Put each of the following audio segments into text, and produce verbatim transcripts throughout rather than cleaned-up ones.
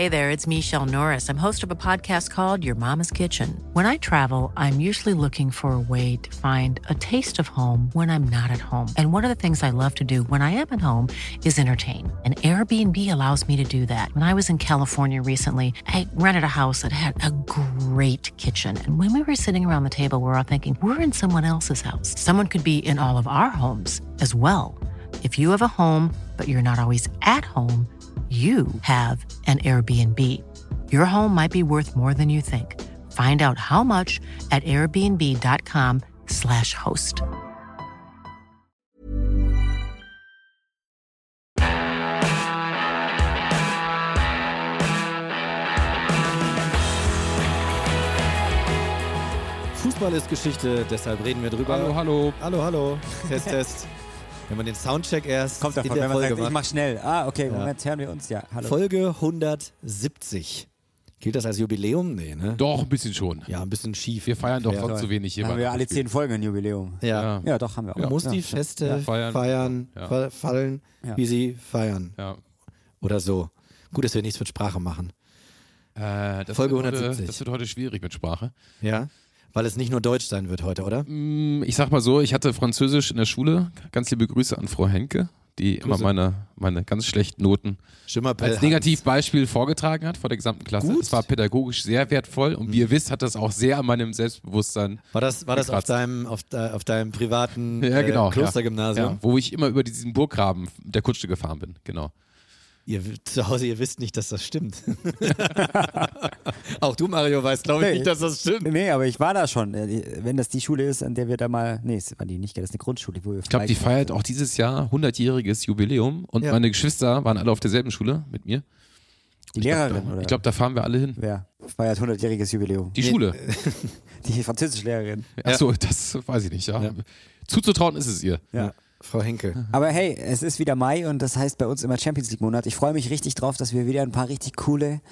Hey there, it's Michelle Norris. I'm host of a podcast called Your Mama's Kitchen. When I travel, I'm usually looking for a way to find a taste of home when I'm not at home. And one of the things I love to do when I am at home is entertain. And Airbnb allows me to do that. When I was in California recently, I rented a house that had a great kitchen. And when we were sitting around the table, we were all thinking, we're in someone else's house. Someone could be in all of our homes as well. If you have a home, but you're not always at home, you have an Airbnb. Your home might be worth more than you think. Find out how much at airbnb.com slash host. Fußball ist Geschichte, deshalb reden wir drüber. Hallo, hallo. Hallo, hallo. Test, Test. Wenn man den Soundcheck erst Kommt davon, in der wenn man Folge sagt, ich macht. mach schnell. Ah, okay, Ja. Moment, hören wir uns. Ja, hallo. Folge hundertsiebzig. Gilt das als Jubiläum? Nee, ne? Doch, ein bisschen schon. Ja, ein bisschen schief. Wir feiern doch Ja. sonst so wenig hier. Haben bei wir alle Nachspiel. zehn Folgen ein Jubiläum. Ja. Ja, doch, haben wir auch. Man muss ja. die Feste Ja. feiern, Feiern. Ja. fa- fallen, Ja. wie sie feiern. Ja. Oder so. Gut, dass wir nichts mit Sprache machen. Äh, das Folge wird heute, hundertsiebzig. Das wird heute schwierig mit Sprache. Ja? Weil es nicht nur Deutsch sein wird heute, oder? Mm, Ich sag mal so, ich hatte Französisch in der Schule. Ganz liebe Grüße an Frau Henke, die immer Grüße. meine, meine ganz schlechten Noten Schimmerpell als Negativbeispiel vorgetragen hat vor der gesamten Klasse. Gut. Das war pädagogisch sehr wertvoll und wie ihr wisst, hat das auch sehr an meinem Selbstbewusstsein War das, war das auf, gekratzt. deinem, auf, de, auf deinem privaten Ja, genau, äh, Klostergymnasium? Ja, wo ich immer über diesen Burggraben der Kutsche gefahren bin, genau. Ihr zu Hause, ihr wisst nicht, dass das stimmt. Auch du, Mario, weißt, glaube ich, Nee. nicht, dass das stimmt. Nee, aber ich war da schon. Äh, Wenn das die Schule ist, an der wir da mal. Nee, das war die nicht, das ist eine Grundschule, wo wir Ich glaube, die feiert auch dieses Jahr hundertjähriges Jubiläum und Ja. meine Geschwister waren alle auf derselben Schule mit mir. Die Ich glaub, Lehrerin, da, oder? Ich glaube, da fahren wir alle hin. Wer feiert hundertjähriges Jubiläum? Die Schule. Die Französischlehrerin. Achso, das weiß ich nicht. Ja. Ja. Zuzutrauen ist es ihr. Ja. Frau Henke. Aber hey, es ist wieder Mai und das heißt bei uns immer Champions League Monat. Ich freue mich richtig drauf, dass wir wieder ein paar richtig coole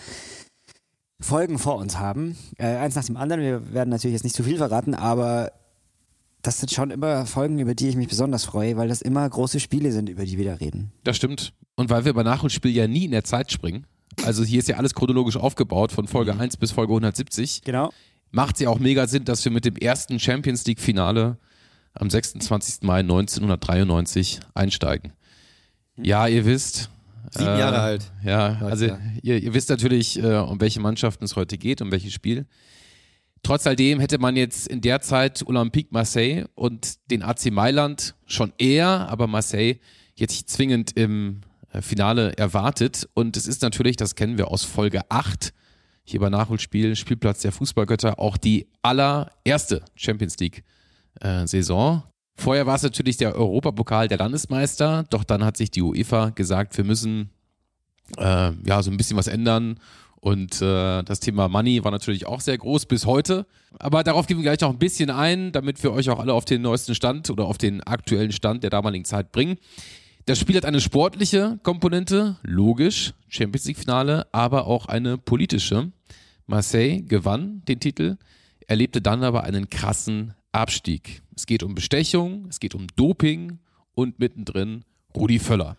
Folgen vor uns haben. Äh, eins nach dem anderen. Wir werden natürlich jetzt nicht zu viel verraten, aber das sind schon immer Folgen, über die ich mich besonders freue, weil das immer große Spiele sind, über die wir da reden. Das stimmt. Und weil wir bei Nachholspiel ja nie in der Zeit springen, also hier ist ja alles chronologisch aufgebaut, von Folge eins bis Folge hundertsiebzig, Genau. macht es ja auch mega Sinn, dass wir mit dem ersten Champions League Finale am sechsundzwanzigsten Mai neunzehnhundertdreiundneunzig einsteigen. Ja, ihr wisst. Sieben Jahre alt. Ja, Leute, also ja. ihr, ihr wisst natürlich, äh, um welche Mannschaften es heute geht, um welches Spiel. Trotz alledem hätte man jetzt in der Zeit Olympique Marseille und den A C Mailand schon eher, aber Marseille jetzt nicht zwingend im äh, Finale erwartet. Und es ist natürlich, das kennen wir aus Folge acht, hier bei Nachholspiel, Spielplatz der Fußballgötter, auch die allererste Champions League äh, Saison. Vorher war es natürlich der Europapokal der Landesmeister, doch dann hat sich die UEFA gesagt, wir müssen äh, ja so ein bisschen was ändern. Und äh, das Thema Money war natürlich auch sehr groß bis heute. Aber darauf gehen wir gleich noch ein bisschen ein, damit wir euch auch alle auf den neuesten Stand oder auf den aktuellen Stand der damaligen Zeit bringen. Das Spiel hat eine sportliche Komponente, logisch, Champions League Finale, aber auch eine politische. Marseille gewann den Titel, erlebte dann aber einen krassen Abstieg. Es geht um Bestechung, es geht um Doping und mittendrin Rudi Völler.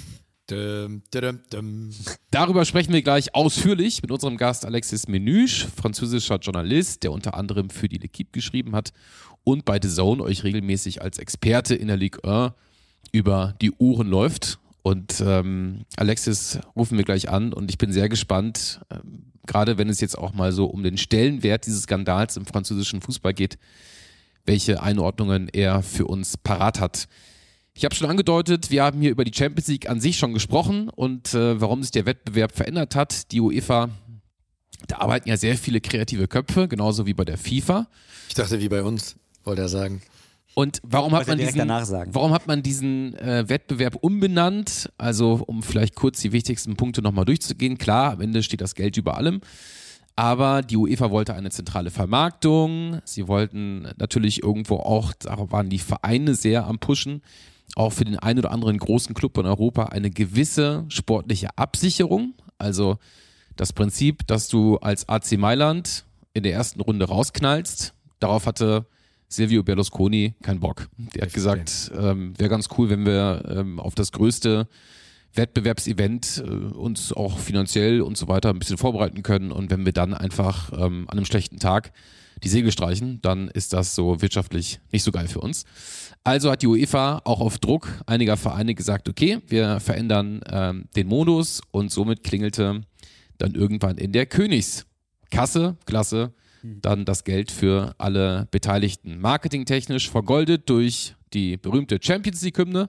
Dum, dum, dum. Darüber sprechen wir gleich ausführlich mit unserem Gast Alexis Menüsch, französischer Journalist, der unter anderem für die L'Équipe geschrieben hat und bei The Zone euch regelmäßig als Experte in der Ligue eins über die Uhren läuft. Und ähm, Alexis rufen wir gleich an und ich bin sehr gespannt, ähm, gerade wenn es jetzt auch mal so um den Stellenwert dieses Skandals im französischen Fußball geht, welche Einordnungen er für uns parat hat. Ich habe schon angedeutet, wir haben hier über die Champions League an sich schon gesprochen und äh, warum sich der Wettbewerb verändert hat. Die UEFA, da arbeiten ja sehr viele kreative Köpfe, genauso wie bei der FIFA. Ich dachte, wie bei uns, wollte er sagen. Und warum hat Wollte man direkt diesen, danach sagen. warum hat man diesen äh, Wettbewerb umbenannt? Also um vielleicht kurz die wichtigsten Punkte nochmal durchzugehen. Klar, am Ende steht das Geld über allem. Aber die UEFA wollte eine zentrale Vermarktung. Sie wollten natürlich irgendwo auch, darauf waren die Vereine sehr am Pushen, auch für den einen oder anderen großen Club in Europa eine gewisse sportliche Absicherung. Also das Prinzip, dass du als A C Mailand in der ersten Runde rausknallst, darauf hatte Silvio Berlusconi keinen Bock. Der hat gesagt, ähm, wäre ganz cool, wenn wir ähm, auf das größte Wettbewerbsevent äh, uns auch finanziell und so weiter ein bisschen vorbereiten können. Und wenn wir dann einfach ähm, an einem schlechten Tag die Segel streichen, dann ist das so wirtschaftlich nicht so geil für uns. Also hat die UEFA auch auf Druck einiger Vereine gesagt, okay, wir verändern ähm, den Modus, und somit klingelte dann irgendwann in der Königskasse, Klasse, dann das Geld für alle Beteiligten. Marketingtechnisch vergoldet durch die berühmte Champions League-Hymne.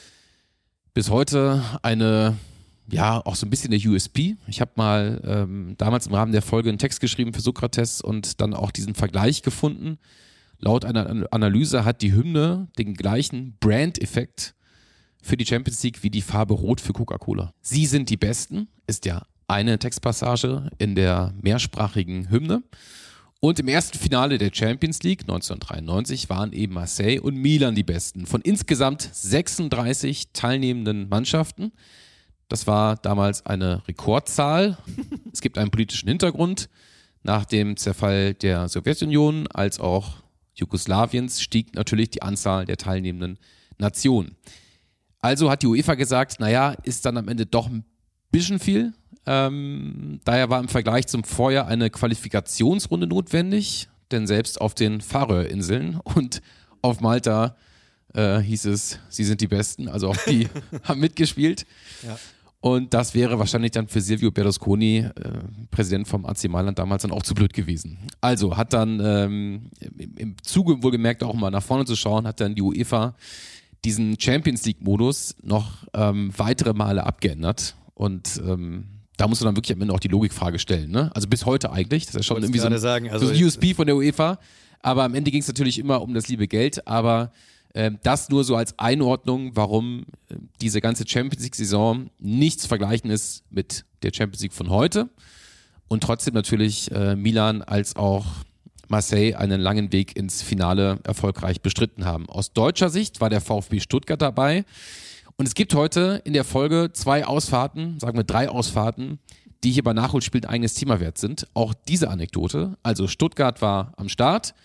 Bis heute eine, ja, auch so ein bisschen der U S P. Ich habe mal ähm, damals im Rahmen der Folge einen Text geschrieben für Sokrates und dann auch diesen Vergleich gefunden. Laut einer Analyse hat die Hymne den gleichen Brand-Effekt für die Champions League wie die Farbe Rot für Coca-Cola. Sie sind die Besten, ist ja eine Textpassage in der mehrsprachigen Hymne. Und im ersten Finale der Champions League neunzehnhundertdreiundneunzig waren eben Marseille und Milan die Besten. Von insgesamt sechsunddreißig teilnehmenden Mannschaften. Das war damals eine Rekordzahl. Es gibt einen politischen Hintergrund. Nach dem Zerfall der Sowjetunion als auch Jugoslawiens stieg natürlich die Anzahl der teilnehmenden Nationen. Also hat die UEFA gesagt, naja, ist dann am Ende doch ein bisschen viel. Ähm, daher war im Vergleich zum Vorjahr eine Qualifikationsrunde notwendig, denn selbst auf den Färöerinseln und auf Malta äh, hieß es, sie sind die Besten, also auch die haben mitgespielt. Ja. Und das wäre wahrscheinlich dann für Silvio Berlusconi, äh, Präsident vom A C Mailand damals, dann auch zu blöd gewesen. Also hat dann ähm, im, im Zuge wohlgemerkt auch mal nach vorne zu schauen, hat dann die UEFA diesen Champions League-Modus noch ähm, weitere Male abgeändert. Und ähm, da musst du dann wirklich am Ende auch die Logikfrage stellen, ne? Also bis heute eigentlich, das ist ja schon irgendwie so ein, sagen, also so ein U S P von der UEFA, aber am Ende ging es natürlich immer um das liebe Geld, aber äh, das nur so als Einordnung, warum äh, diese ganze Champions League-Saison nicht zu vergleichen ist mit der Champions League von heute und trotzdem natürlich äh, Milan als auch Marseille einen langen Weg ins Finale erfolgreich bestritten haben. Aus deutscher Sicht war der VfB Stuttgart dabei. Und es gibt heute in der Folge zwei Ausfahrten, sagen wir drei Ausfahrten, die hier bei Nachholspielen ein eigenes Thema wert sind. Auch diese Anekdote. Also Stuttgart war am Start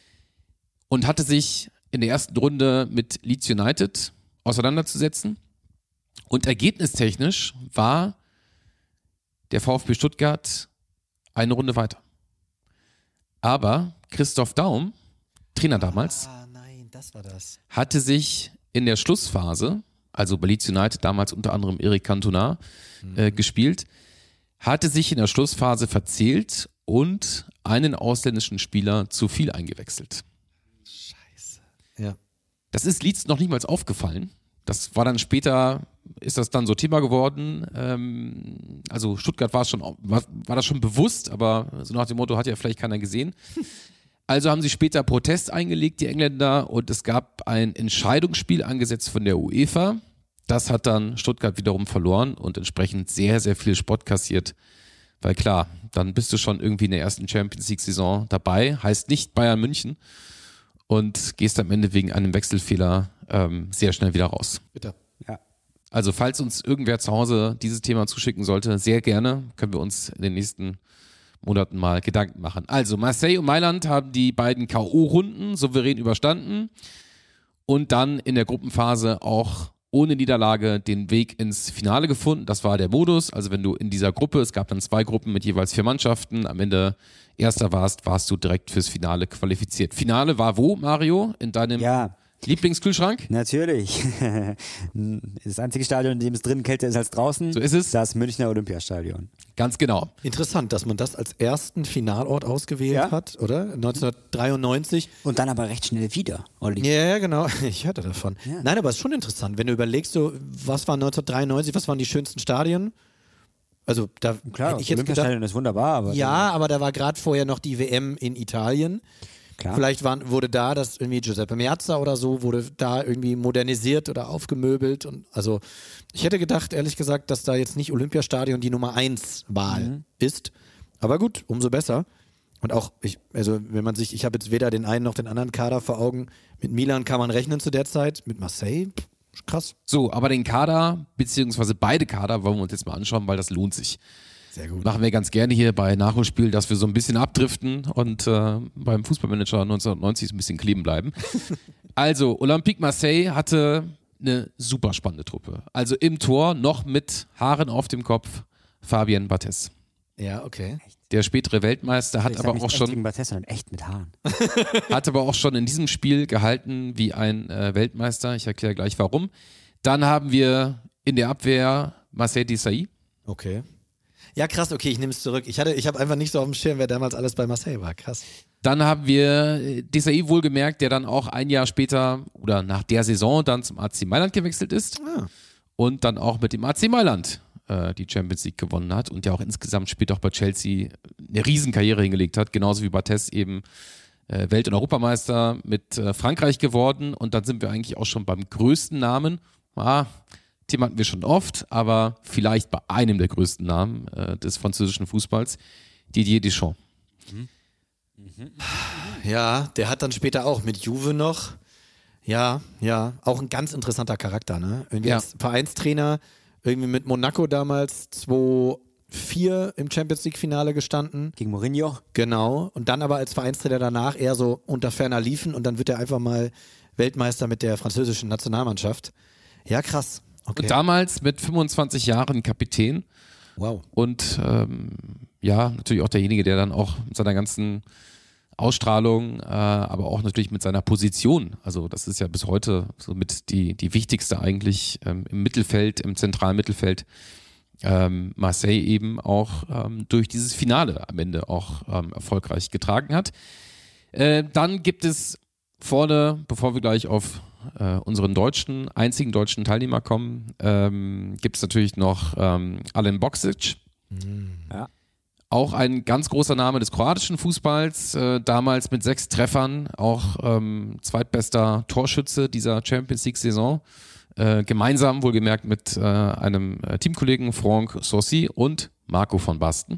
und hatte sich in der ersten Runde mit Leeds United auseinanderzusetzen. Und ergebnistechnisch war der VfB Stuttgart eine Runde weiter. Aber Christoph Daum, Trainer damals, ah, nein, das war das. hatte sich in der Schlussphase, also bei Leeds United damals unter anderem Eric Cantona mhm. äh, gespielt, hatte sich in der Schlussphase verzählt und einen ausländischen Spieler zu viel eingewechselt. Scheiße. Ja. Das ist Leeds noch nicht mal aufgefallen. Das war dann später, ist das dann so Thema geworden. Ähm, also Stuttgart war es schon, war, war das schon bewusst, aber so nach dem Motto hat ja vielleicht keiner gesehen. Also haben sie später Protest eingelegt, die Engländer, und es gab ein Entscheidungsspiel angesetzt von der UEFA. Das hat dann Stuttgart wiederum verloren und entsprechend sehr, sehr viel Spott kassiert. Weil klar, dann bist du schon irgendwie in der ersten Champions League-Saison dabei, heißt nicht Bayern München, und gehst am Ende wegen einem Wechselfehler ähm, sehr schnell wieder raus. Bitte. Ja. Also falls uns irgendwer zu Hause dieses Thema zuschicken sollte, sehr gerne, können wir uns in den nächsten Monaten mal Gedanken machen. Also Marseille und Mailand haben die beiden K O-Runden souverän überstanden und dann in der Gruppenphase auch ohne Niederlage den Weg ins Finale gefunden. Das war der Modus. Also wenn du in dieser Gruppe, es gab dann zwei Gruppen mit jeweils vier Mannschaften, am Ende Erster warst, warst du direkt fürs Finale qualifiziert. Finale war wo, Mario? In deinem Ja. Lieblingskühlschrank? Natürlich. Das einzige Stadion, in dem es drinnen kälter ist als draußen, So ist es. das Münchner Olympiastadion. Ganz genau. Interessant, dass man das als ersten Finalort ausgewählt Ja. hat, oder? neunzehnhundertdreiundneunzig. Und dann aber recht schnell wieder, Olli. Ja, ja, genau. Ich hörte davon. Ja. Nein, aber es ist schon interessant, wenn du überlegst, so, was war neunzehnhundertdreiundneunzig, was waren die schönsten Stadien? Also da Klar, hätte das ich jetzt gedacht, Olympiastadion ist wunderbar, aber ja, aber da war gerade vorher noch die W M in Italien. klar. Vielleicht waren, wurde da das irgendwie Giuseppe Meazza oder so, wurde da irgendwie modernisiert oder aufgemöbelt. Und also ich hätte gedacht, ehrlich gesagt, dass da jetzt nicht Olympiastadion die Nummer eins Wahl Mhm. ist. Aber gut, umso besser. Und auch, ich, also wenn man sich, ich habe jetzt weder den einen noch den anderen Kader vor Augen. Mit Milan kann man rechnen zu der Zeit, mit Marseille, pff, krass. So, aber den Kader, beziehungsweise beide Kader, wollen wir uns jetzt mal anschauen, weil das lohnt sich. Sehr gut. Machen wir ganz gerne hier bei Nachholspiel, dass wir so ein bisschen abdriften und äh, beim Fußballmanager neunzehnhundertneunzig so ein bisschen kleben bleiben. Also, Olympique Marseille hatte eine super spannende Truppe. Also im Tor noch mit Haaren auf dem Kopf Fabien Barthez. Ja, okay. Der spätere Weltmeister hat Ich aber sag nicht auch echt schon wegen Barthez, sondern echt mit Haaren. hat aber auch schon in diesem Spiel gehalten wie ein äh, Weltmeister. Ich erkläre gleich warum. Dann haben wir in der Abwehr Marcel Desailly. Okay. Ja, krass, okay, ich nehme es zurück. Ich, hatte, ich habe einfach nicht so auf dem Schirm, wer damals alles bei Marseille war. Krass. Dann haben wir Desailly wohlgemerkt, der dann auch ein Jahr später oder nach der Saison dann zum A C Mailand gewechselt ist Ah. und dann auch mit dem A C Mailand äh, die Champions League gewonnen hat und der auch insgesamt später auch bei Chelsea eine Riesenkarriere hingelegt hat, genauso wie Barthez eben äh, Welt- und Europameister mit äh, Frankreich geworden und dann sind wir eigentlich auch schon beim größten Namen. Ah, Thema hatten wir schon oft, aber vielleicht bei einem der größten Namen äh, des französischen Fußballs, Didier Deschamps. Ja, der hat dann später auch mit Juve noch, ja, ja, auch ein ganz interessanter Charakter, ne? Irgendwie Ja. als Vereinstrainer, irgendwie mit Monaco damals zwei vier im Champions League Finale gestanden. Gegen Mourinho. Genau. Und dann aber als Vereinstrainer danach eher so unter ferner liefen und dann wird er einfach mal Weltmeister mit der französischen Nationalmannschaft. Ja, krass. Okay. Und damals mit fünfundzwanzig Jahren Kapitän Wow. und ähm, ja, natürlich auch derjenige, der dann auch mit seiner ganzen Ausstrahlung, äh, aber auch natürlich mit seiner Position, also das ist ja bis heute so mit die, die wichtigste eigentlich ähm, im Mittelfeld, im zentralen Mittelfeld, ähm, Marseille eben auch ähm, durch dieses Finale am Ende auch ähm, erfolgreich getragen hat. Äh, dann gibt es vorne, bevor wir gleich auf äh, unseren deutschen, einzigen deutschen Teilnehmer kommen, ähm, gibt es natürlich noch ähm, Alen Boksic. Ja. Auch ein ganz großer Name des kroatischen Fußballs, äh, damals mit sechs Treffern, auch ähm, zweitbester Torschütze dieser Champions League-Saison. Äh, gemeinsam wohlgemerkt mit äh, einem äh, Teamkollegen Franck Saucy und Marco von Basten,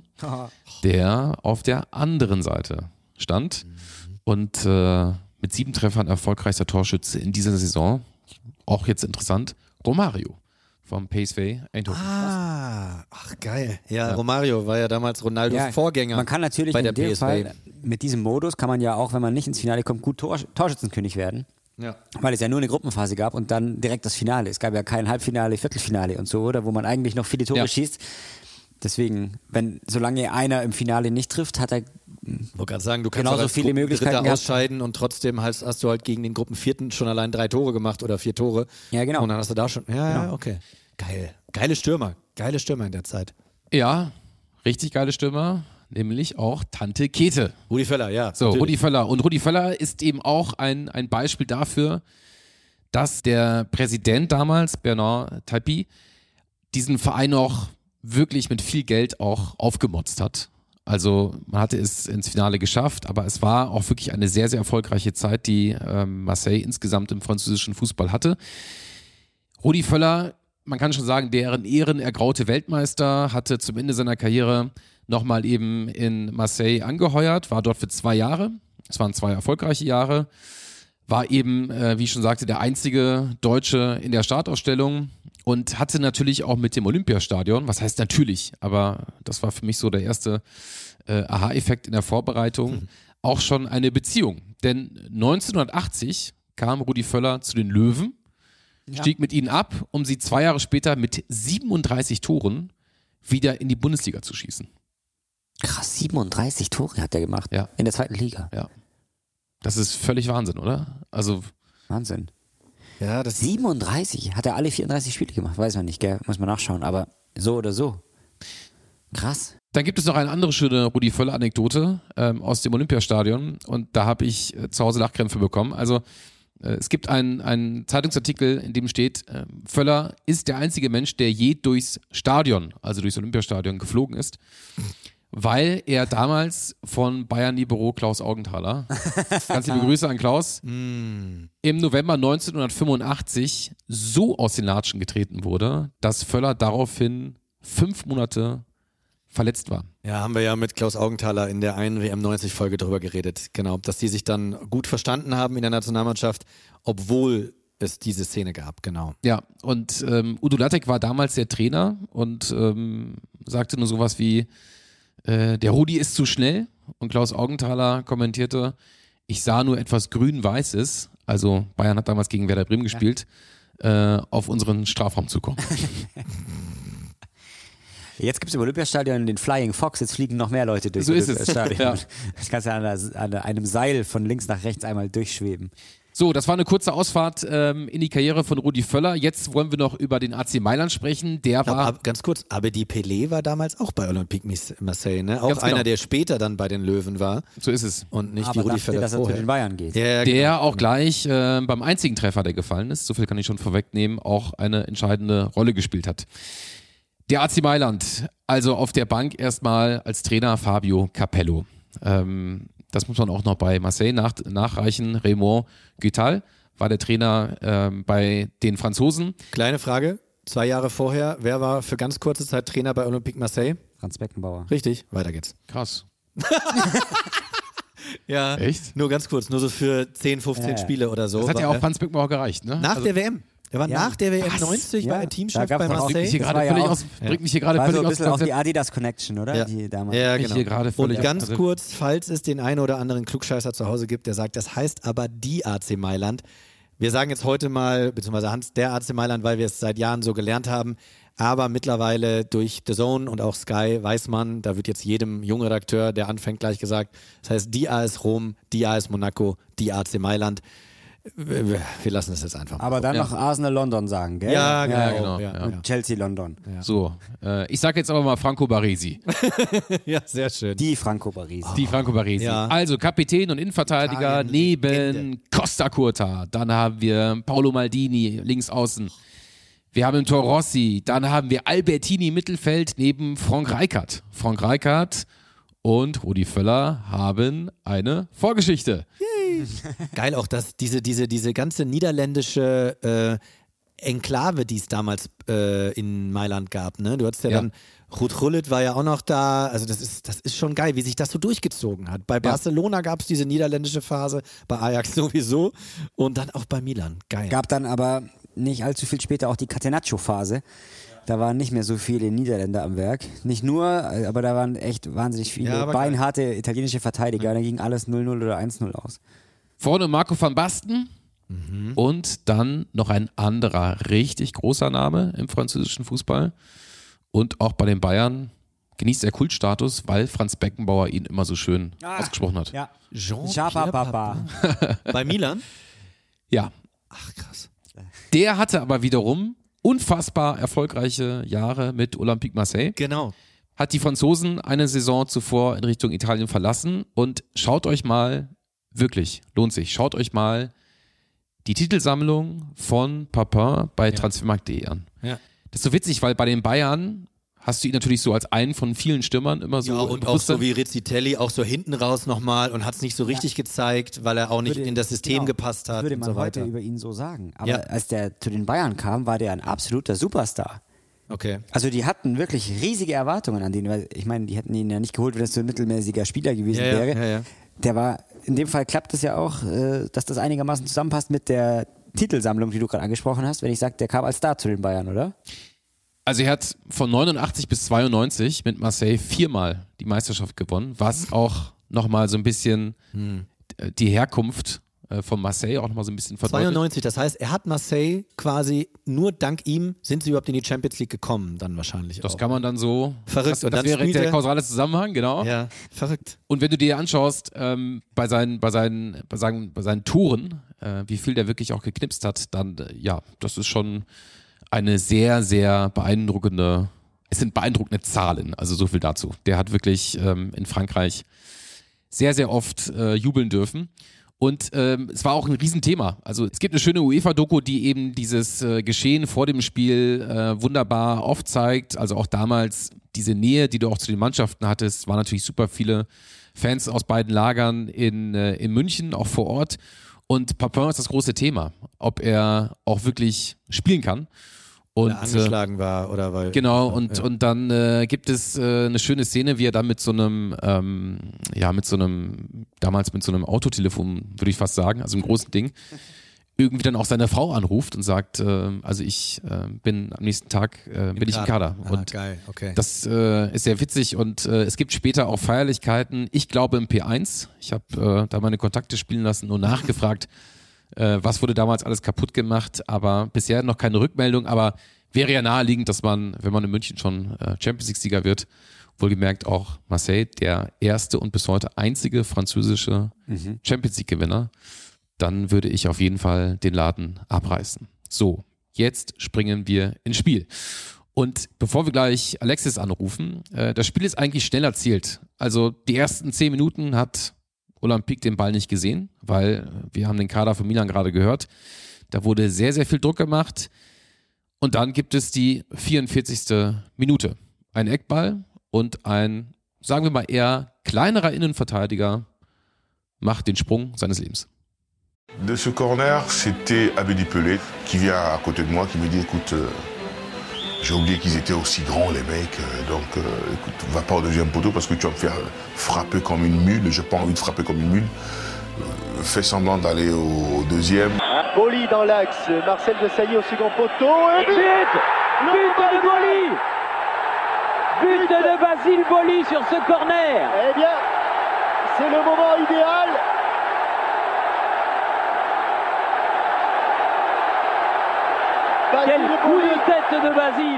der auf der anderen Seite stand und äh, mit sieben Treffern erfolgreichster Torschütze in dieser Saison. Auch jetzt interessant, Romario vom P S V Eindhoven. Ah, ach geil. Ja, Romario war ja damals Ronaldos Ja, Vorgänger. Man kann natürlich bei in der dem P S V. Fall, mit diesem Modus kann man ja auch, wenn man nicht ins Finale kommt, gut Tor Torschützenkönig werden. Ja. Weil es ja nur eine Gruppenphase gab und dann direkt das Finale. Es gab ja kein Halbfinale, Viertelfinale und so, oder? Wo man eigentlich noch viele Tore Ja. schießt. Deswegen, wenn, solange einer im Finale nicht trifft, hat er, Ich wollte gerade sagen, du kannst Genauso auch als viele Möglichkeiten Gruppendritter gehabt. ausscheiden und trotzdem hast, hast du halt gegen den Gruppenvierten schon allein drei Tore gemacht oder vier Tore. Ja, genau. Und dann hast du da schon, ja, ja, Genau. okay. Geil. Geile Stürmer. Geile Stürmer in der Zeit. Ja, richtig geile Stürmer, nämlich auch Tante Kete. Rudi Völler, ja. So, natürlich. Rudi Völler. Und Rudi Völler ist eben auch ein, ein Beispiel dafür, dass der Präsident damals, Bernard Tapie, diesen Verein auch wirklich mit viel Geld auch aufgemotzt hat. Also man hatte es ins Finale geschafft, aber es war auch wirklich eine sehr, sehr erfolgreiche Zeit, die ähm, Marseille insgesamt im französischen Fußball hatte. Rudi Völler, man kann schon sagen, deren Ehren ergraute Weltmeister, hatte zum Ende seiner Karriere nochmal eben in Marseille angeheuert, war dort für zwei Jahre. Es waren zwei erfolgreiche Jahre. War eben, äh, wie ich schon sagte, der einzige Deutsche in der Startausstellung und hatte natürlich auch mit dem Olympiastadion, was heißt natürlich, aber das war für mich so der erste äh, Aha-Effekt in der Vorbereitung, mhm. auch schon eine Beziehung. Denn neunzehnhundertachtzig kam Rudi Völler zu den Löwen, ja. stieg mit ihnen ab, um sie zwei Jahre später mit siebenunddreißig Toren wieder in die Bundesliga zu schießen. krass, siebenunddreißig Tore hat er gemacht. Ja. In der zweiten Liga. Ja. Das ist völlig Wahnsinn, oder? Also Wahnsinn. Ja, das siebenunddreißig, hat er alle vierunddreißig Spiele gemacht, weiß man nicht, gell? Muss man nachschauen, aber so oder so. Krass. Dann gibt es noch eine andere schöne Rudi Völler-Anekdote ähm, aus dem Olympiastadion und da habe ich äh, zu Hause Lachkrämpfe bekommen. Also äh, es gibt einen, einen Zeitungsartikel, in dem steht, äh, Völler ist der einzige Mensch, der je durchs Stadion, also durchs Olympiastadion geflogen ist, weil er damals von Bayern-Libero Klaus Augenthaler, ganz liebe Grüße an Klaus, im November neunzehnhundertfünfundachtzig so aus den Latschen getreten wurde, dass Völler daraufhin fünf Monate verletzt war. Ja, haben wir ja mit Klaus Augenthaler in der einen W M neunzig Folge drüber geredet. Genau, dass die sich dann gut verstanden haben in der Nationalmannschaft, obwohl es diese Szene gab, genau. Ja, und ähm, Udo Lattek war damals der Trainer und ähm, sagte nur sowas wie, äh, der Rudi ist zu schnell und Klaus Augenthaler kommentierte, ich sah nur etwas Grün-Weißes, also Bayern hat damals gegen Werder Bremen gespielt, äh, auf unseren Strafraum zukommen. Jetzt gibt es im Olympiastadion den Flying Fox, jetzt fliegen noch mehr Leute durch So das ist es. Stadion. Ja. Das kannst du an, einer, an einem Seil von links nach rechts einmal durchschweben. So, das war eine kurze Ausfahrt ähm, in die Karriere von Rudi Völler. Jetzt wollen wir noch über den A C Mailand sprechen. Der war... Aber, ganz kurz, Abedi Pelé war damals auch bei Olympique Marseille, ne? Auch Ganz genau. einer, der später dann bei den Löwen war So ist es. und nicht Aber wie Rudi dachte, Völler dass er zu vorher. den Bayern geht. Ja, ja, Der genau. auch gleich äh, beim einzigen Treffer, der gefallen ist, so viel kann ich schon vorwegnehmen, auch eine entscheidende Rolle gespielt hat. Der A C Mailand, also auf der Bank erstmal als Trainer Fabio Capello. Ähm, das muss man auch noch bei Marseille nach, nachreichen. Raymond Guital war der Trainer ähm, bei den Franzosen. Kleine Frage, zwei Jahre vorher, wer war für ganz kurze Zeit Trainer bei Olympique Marseille? Franz Beckenbauer. Richtig, weiter geht's. Krass. Ja, Echt? nur ganz kurz, nur so für zehn, fünfzehn Ja, ja. Spiele oder so. Das hat ja War- auch Franz Beckenbauer gereicht, ne? Nach Also, der W M. Er war Ja. nach der W M Was? neunzig, Ja, war er da Teamchef gab's bei doch auch- bringt mich hier Marseille. Das gerade war ja völlig auch- aus, bringt mich hier gerade War so völlig ein aus bisschen dem auch die Konzept. Adidas Connection, oder? Ja. Die damals. Ja, Bringt mich genau. hier gerade Und völlig ganz also- kurz, falls es den einen oder anderen Klugscheißer zu Hause gibt, der sagt, das heißt aber die A C Mailand. Wir sagen jetzt heute mal, beziehungsweise Hans, der A C Mailand, weil wir es seit Jahren so gelernt haben. Aber mittlerweile durch The Zone und auch Sky weiß man, da wird jetzt jedem jungen Redakteur, der anfängt, gleich gesagt, das heißt die A S Rom, die A S Monaco, die A C Mailand. Wir wir lassen es jetzt einfach mal. Aber dann Ja. noch Arsenal London sagen, gell? Ja, genau. genau, Ja, ja. ja. Und Chelsea London. So, äh, ich sage jetzt aber mal Franco Baresi. ja, sehr schön. Die Franco Baresi. Die Franco Baresi. Ja. Also Kapitän und Innenverteidiger Italien, neben Legende. Costa Curta. Dann haben wir Paolo Maldini links außen. Wir haben im Tor Rossi. Dann haben wir Albertini im Mittelfeld neben Frank Rijkaard. Frank Rijkaard und Rudi Völler haben eine Vorgeschichte. Geil auch, dass diese, diese, diese ganze niederländische äh, Enklave, die es damals äh, in Mailand gab, ne? Du hattest ja, Ja. dann, Ruud Gullit war ja auch noch da, also das ist, das ist schon geil, wie sich das so durchgezogen hat. Bei Barcelona gab es diese niederländische Phase, bei Ajax sowieso und dann auch bei Milan. Geil. Gab dann aber nicht allzu viel später auch die Catenaccio-Phase. Da waren nicht mehr so viele Niederländer am Werk. Nicht nur, aber da waren echt wahnsinnig viele Ja, aber beinharte italienische Verteidiger. Da ging alles null null oder eins null aus. Vorne Marco van Basten Mhm. und dann noch ein anderer richtig großer Name im französischen Fußball. Und auch bei den Bayern genießt er Kultstatus, weil Franz Beckenbauer ihn immer so schön Ah. ausgesprochen hat. Ja. Jean-Pierre Chapa Papa. Bei Milan? Ja. Ach krass. Der hatte aber wiederum unfassbar erfolgreiche Jahre mit Olympique Marseille. Genau. Hat die Franzosen eine Saison zuvor in Richtung Italien verlassen und schaut euch mal, wirklich, lohnt sich, schaut euch mal die Titelsammlung von Papin bei transfermarkt punkt de an. Ja. Das ist so witzig, weil bei den Bayern hast du ihn natürlich so als einen von vielen Stürmern immer so Ja, im und auch Bewusstsein. so wie Rizzitelli, auch so hinten raus nochmal und hat es nicht so richtig gezeigt, weil er auch nicht Würde- in das System genau, gepasst hat Würde und man so heute weiter. über ihn so sagen. Aber Ja. als der zu den Bayern kam, war der ein absoluter Superstar. Okay. Also die hatten wirklich riesige Erwartungen an den, weil ich meine, die hätten ihn ja nicht geholt, wenn es so ein mittelmäßiger Spieler gewesen Ja, ja, wäre. ja, ja. Der war, in dem Fall klappt es ja auch, äh, dass das einigermaßen zusammenpasst mit der Titelsammlung, die du gerade angesprochen hast, wenn ich sage, der kam als Star zu den Bayern, oder? Also er hat von neunundachtzig bis zweiundneunzig mit Marseille viermal die Meisterschaft gewonnen, was auch nochmal so ein bisschen äh, die Herkunft äh, von Marseille auch nochmal so ein bisschen verdeutlicht. zweiundneunzig, das heißt, er hat Marseille quasi, nur dank ihm sind sie überhaupt in die Champions League gekommen, dann wahrscheinlich Das auch. kann man dann so. Verrückt. Das, Und das dann wäre spielt der er- kausale Zusammenhang, genau. Ja, verrückt. Und wenn du dir anschaust, ähm, bei, seinen, bei, seinen, bei, seinen, bei seinen Touren, äh, wie viel der wirklich auch geknipst hat, dann, äh, ja, das ist schon eine sehr, sehr beeindruckende, es sind beeindruckende Zahlen, also so viel dazu. Der hat wirklich ähm, in Frankreich sehr, sehr oft äh, jubeln dürfen. Und ähm, es war auch ein Riesenthema. Also es gibt eine schöne UEFA-Doku, die eben dieses äh, Geschehen vor dem Spiel äh, wunderbar aufzeigt. Also auch damals diese Nähe, die du auch zu den Mannschaften hattest, waren natürlich super viele Fans aus beiden Lagern in, äh, in München, auch vor Ort. Und Papin ist das große Thema, ob er auch wirklich spielen kann. Und, Oder angeschlagen war oder weil. Genau, und, ja. und dann äh, gibt es äh, eine schöne Szene, wie er dann mit so einem, ähm, ja, mit so einem, damals mit so einem Autotelefon, würde ich fast sagen, also einem großen Ding, irgendwie dann auch seine Frau anruft und sagt, äh, also ich äh, bin am nächsten Tag, äh, bin ich im Kader. Ah, Und geil, okay. das äh, ist sehr witzig und äh, es gibt später auch Feierlichkeiten, ich glaube im P eins, ich habe äh, da meine Kontakte spielen lassen und nachgefragt, Äh, was wurde damals alles kaputt gemacht? Aber bisher noch keine Rückmeldung. Aber wäre ja naheliegend, dass man, wenn man in München schon äh, Champions League-Sieger wird, wohlgemerkt auch Marseille, der erste und bis heute einzige französische mhm. Champions League-Gewinner, dann würde ich auf jeden Fall den Laden abreißen. So, jetzt springen wir ins Spiel. Und bevor wir gleich Alexis anrufen, äh, das Spiel ist eigentlich schnell erzielt. Also die ersten zehn Minuten hat Olympique den Ball nicht gesehen, weil wir haben den Kader von Milan gerade gehört. Da wurde sehr, sehr viel Druck gemacht. Und dann gibt es die vierundvierzigste Minute. Ein Eckball und ein, sagen wir mal eher kleinerer Innenverteidiger macht den Sprung seines Lebens. De ce corner, c'était Abedi Pelé qui vient à côté de moi, qui me dit écoute, euh, j'ai oublié qu'ils étaient aussi grands les mecs, euh, donc euh, écoute, va pas au deuxième poteau parce que tu vas me faire frapper comme une mule, j'ai pas envie de frapper comme une mule. Euh, fais semblant d'aller au, au deuxième. Boli dans l'axe, Marcel Desailly au second poteau et but, but de Boli, but de Basile Boli sur ce corner. Eh bien, c'est le moment idéal. Quel coup de tête de Basile!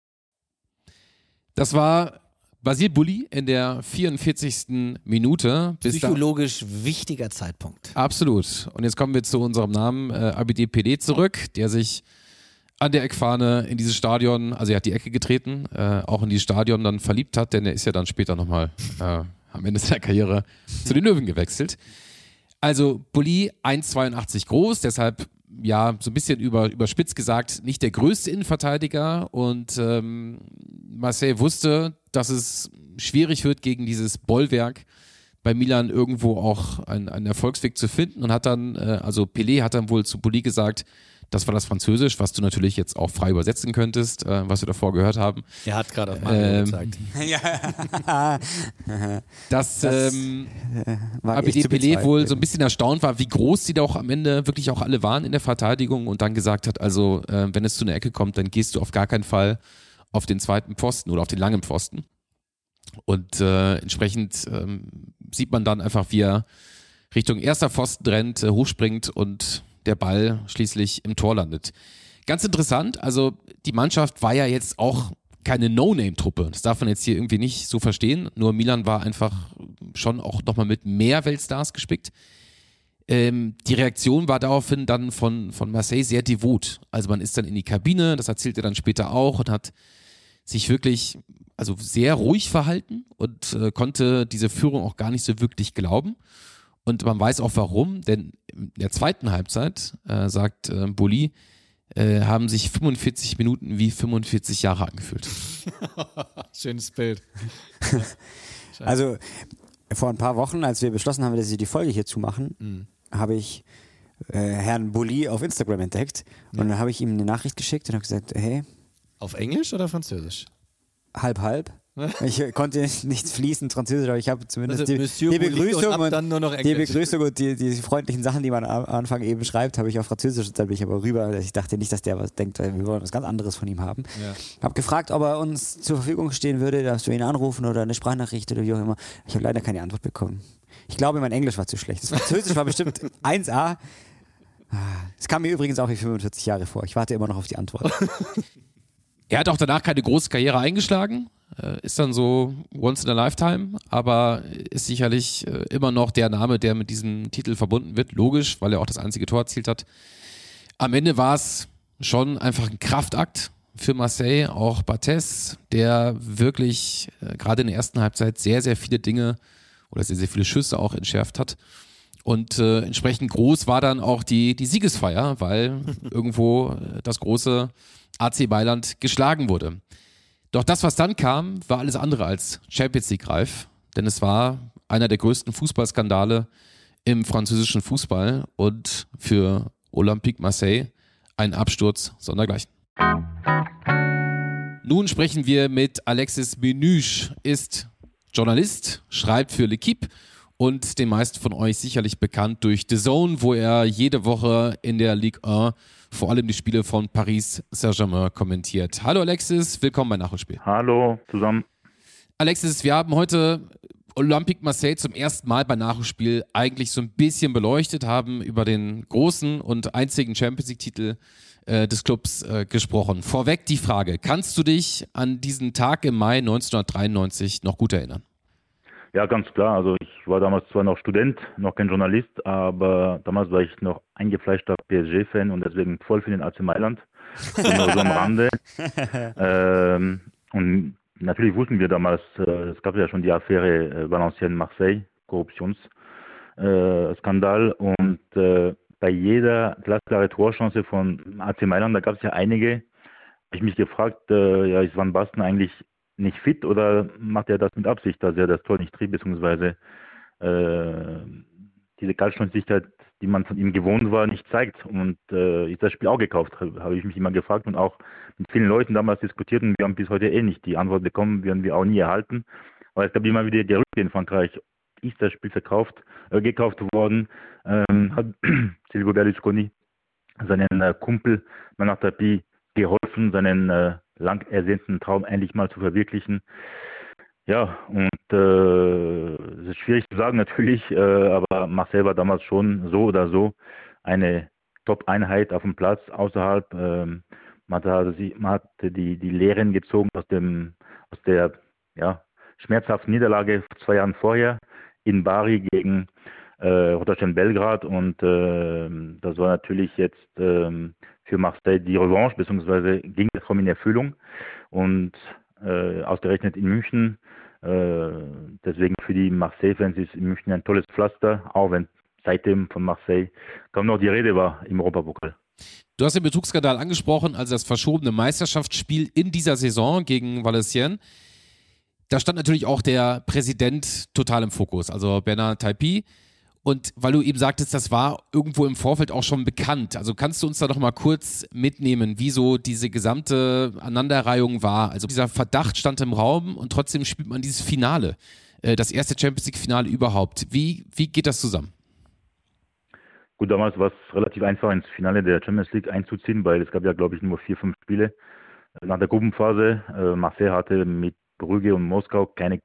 Das war Basile Boli in der vierundvierzigsten Minute. Bis Psychologisch wichtiger Zeitpunkt. Absolut. Und jetzt kommen wir zu unserem Namen äh, Abedi Pelé zurück, der sich an der Eckfahne in dieses Stadion, also er hat die Ecke getreten, äh, auch in dieses Stadion dann verliebt hat, denn er ist ja dann später nochmal äh, am Ende seiner Karriere zu den Löwen gewechselt. Also Boli eins Komma zweiundachtzig groß, deshalb ja, so ein bisschen über, überspitzt gesagt, nicht der größte Innenverteidiger und ähm, Marseille wusste, dass es schwierig wird, gegen dieses Bollwerk bei Milan irgendwo auch einen, einen Erfolgsweg zu finden und hat dann, äh, also Pelé hat dann wohl zu Boli gesagt, das war das Französisch, was du natürlich jetzt auch frei übersetzen könntest, äh, was wir davor gehört haben. Er hat gerade auf Mario ähm, gezeigt. dass das, ähm, Abedi Pelé wohl so ein bisschen erstaunt war, wie groß sie da auch am Ende wirklich auch alle waren in der Verteidigung und dann gesagt hat, also äh, wenn es zu einer Ecke kommt, dann gehst du auf gar keinen Fall auf den zweiten Pfosten oder auf den langen Pfosten. Und äh, entsprechend ähm, sieht man dann einfach, wie er Richtung erster Pfosten rennt, äh, hochspringt und der Ball schließlich im Tor landet. Ganz interessant, also die Mannschaft war ja jetzt auch keine No-Name-Truppe. Das darf man jetzt hier irgendwie nicht so verstehen. Nur Milan war einfach schon auch nochmal mit mehr Weltstars gespickt. Ähm, die Reaktion war daraufhin dann von, von Marseille sehr devot. Also man ist dann in die Kabine, das erzählt er dann später auch und hat sich wirklich also sehr ruhig verhalten und äh, konnte diese Führung auch gar nicht so wirklich glauben. Und man weiß auch warum, denn in der zweiten Halbzeit, äh, sagt äh, Boli, äh, haben sich fünfundvierzig Minuten wie fünfundvierzig Jahre angefühlt. Schönes Bild. Also vor ein paar Wochen, als wir beschlossen haben, dass wir die Folge hier zumachen, mhm. habe ich äh, Herrn Boli auf Instagram entdeckt ja. und dann habe ich ihm eine Nachricht geschickt und habe gesagt, hey. Auf Englisch oder Französisch? Halb, halb. Ich konnte nicht fließend Französisch, aber ich habe zumindest also, die, die Begrüßung und, dann nur noch die Begrüßung und die, die freundlichen Sachen, die man am Anfang eben schreibt, habe ich auf Französisch. Dann bin ich aber rüber. Ich dachte nicht, dass der was denkt, wir wollen was ganz anderes von ihm haben. Ja. Habe gefragt, ob er uns zur Verfügung stehen würde, dass wir ihn anrufen oder eine Sprachnachricht oder wie auch immer. Ich habe leider keine Antwort bekommen. Ich glaube, mein Englisch war zu schlecht. Das Französisch war bestimmt eins A. Es kam mir übrigens auch wie fünfundvierzig Jahre vor. Ich warte immer noch auf die Antwort. Er hat auch danach keine große Karriere eingeschlagen. Ist dann so once in a lifetime, aber ist sicherlich immer noch der Name, der mit diesem Titel verbunden wird. Logisch, weil er auch das einzige Tor erzielt hat. Am Ende war es schon einfach ein Kraftakt für Marseille, auch Barthez, der wirklich äh, gerade in der ersten Halbzeit sehr, sehr viele Dinge oder sehr, sehr viele Schüsse auch entschärft hat. Und äh, entsprechend groß war dann auch die, die Siegesfeier, weil irgendwo das große A C Mailand geschlagen wurde. Doch das, was dann kam, war alles andere als Champions League reif, denn es war einer der größten Fußballskandale im französischen Fußball und für Olympique Marseille ein Absturz sondergleichen. Nun sprechen wir mit Alexis Menüsch, ist Journalist, schreibt für L'Équipe und den meisten von euch sicherlich bekannt durch The Zone, wo er jede Woche in der Ligue eins vor allem die Spiele von Paris Saint-Germain kommentiert. Hallo Alexis, willkommen bei Nachholspiel. Hallo zusammen. Alexis, wir haben heute Olympique Marseille zum ersten Mal bei Nachholspiel eigentlich so ein bisschen beleuchtet, haben über den großen und einzigen Champions-League-Titel äh, des Clubs äh, gesprochen. Vorweg die Frage, kannst du dich an diesen Tag im Mai neunzehnhundertdreiundneunzig noch gut erinnern? Ja, ganz klar. Also ich war damals zwar noch Student, noch kein Journalist, aber damals war ich noch eingefleischter P S G-Fan und deswegen voll für den A C Mailand. Nur so am Rande. ähm, und natürlich wussten wir damals, äh, es gab ja schon die Affäre äh, Valenciennes-Marseille, Korruptionsskandal. Äh, und äh, bei jeder glasklare Torchance von A C Mailand, da gab es ja einige, habe ich mich gefragt, äh, ja, ist Van Basten eigentlich nicht fit oder macht er das mit Absicht, dass er das Tor nicht trieb, beziehungsweise äh, diese Kaltschnäuzigkeit, die man von ihm gewohnt war, nicht zeigt. Und äh, ist das Spiel auch gekauft, habe ich mich immer gefragt und auch mit vielen Leuten damals diskutiert und wir haben bis heute eh nicht die Antwort bekommen, werden wir auch nie erhalten. Aber es gab immer wieder Gerüchte in Frankreich, ist das Spiel verkauft, äh, gekauft worden, ähm, hat Silvio Berlusconi seinen äh, Kumpel Bernard Tapie geholfen, seinen äh, lang ersehnten Traum endlich mal zu verwirklichen. Ja, und äh, es ist schwierig zu sagen natürlich, äh, aber Marseille war damals schon so oder so eine Top-Einheit auf dem Platz, außerhalb. Ähm, man hat, man hat die, die Lehren gezogen aus, dem, aus der ja, schmerzhaften Niederlage zwei Jahren vorher in Bari gegen äh, Roter Stern Belgrad und äh, das war natürlich jetzt äh, für Marseille die Revanche, beziehungsweise ging der Traum in Erfüllung und äh, ausgerechnet in München. Äh, deswegen für die Marseille-Fans ist in München ein tolles Pflaster, auch wenn seitdem von Marseille kaum noch die Rede war im Europapokal. Du hast den Betrugsskandal angesprochen, also das verschobene Meisterschaftsspiel in dieser Saison gegen Valenciennes. Da stand natürlich auch der Präsident total im Fokus, also Bernard Tapie. Und weil du eben sagtest, das war irgendwo im Vorfeld auch schon bekannt. Also kannst du uns da doch mal kurz mitnehmen, wie so diese gesamte Aneinanderreihung war? Also dieser Verdacht stand im Raum und trotzdem spielt man dieses Finale, das erste Champions League-Finale überhaupt. Wie, wie geht das zusammen? Gut, damals war es relativ einfach, ins Finale der Champions League einzuziehen, weil es gab ja, glaube ich, nur vier, fünf Spiele. Nach der Gruppenphase, äh, Marseille hatte mit Brügge und Moskau keine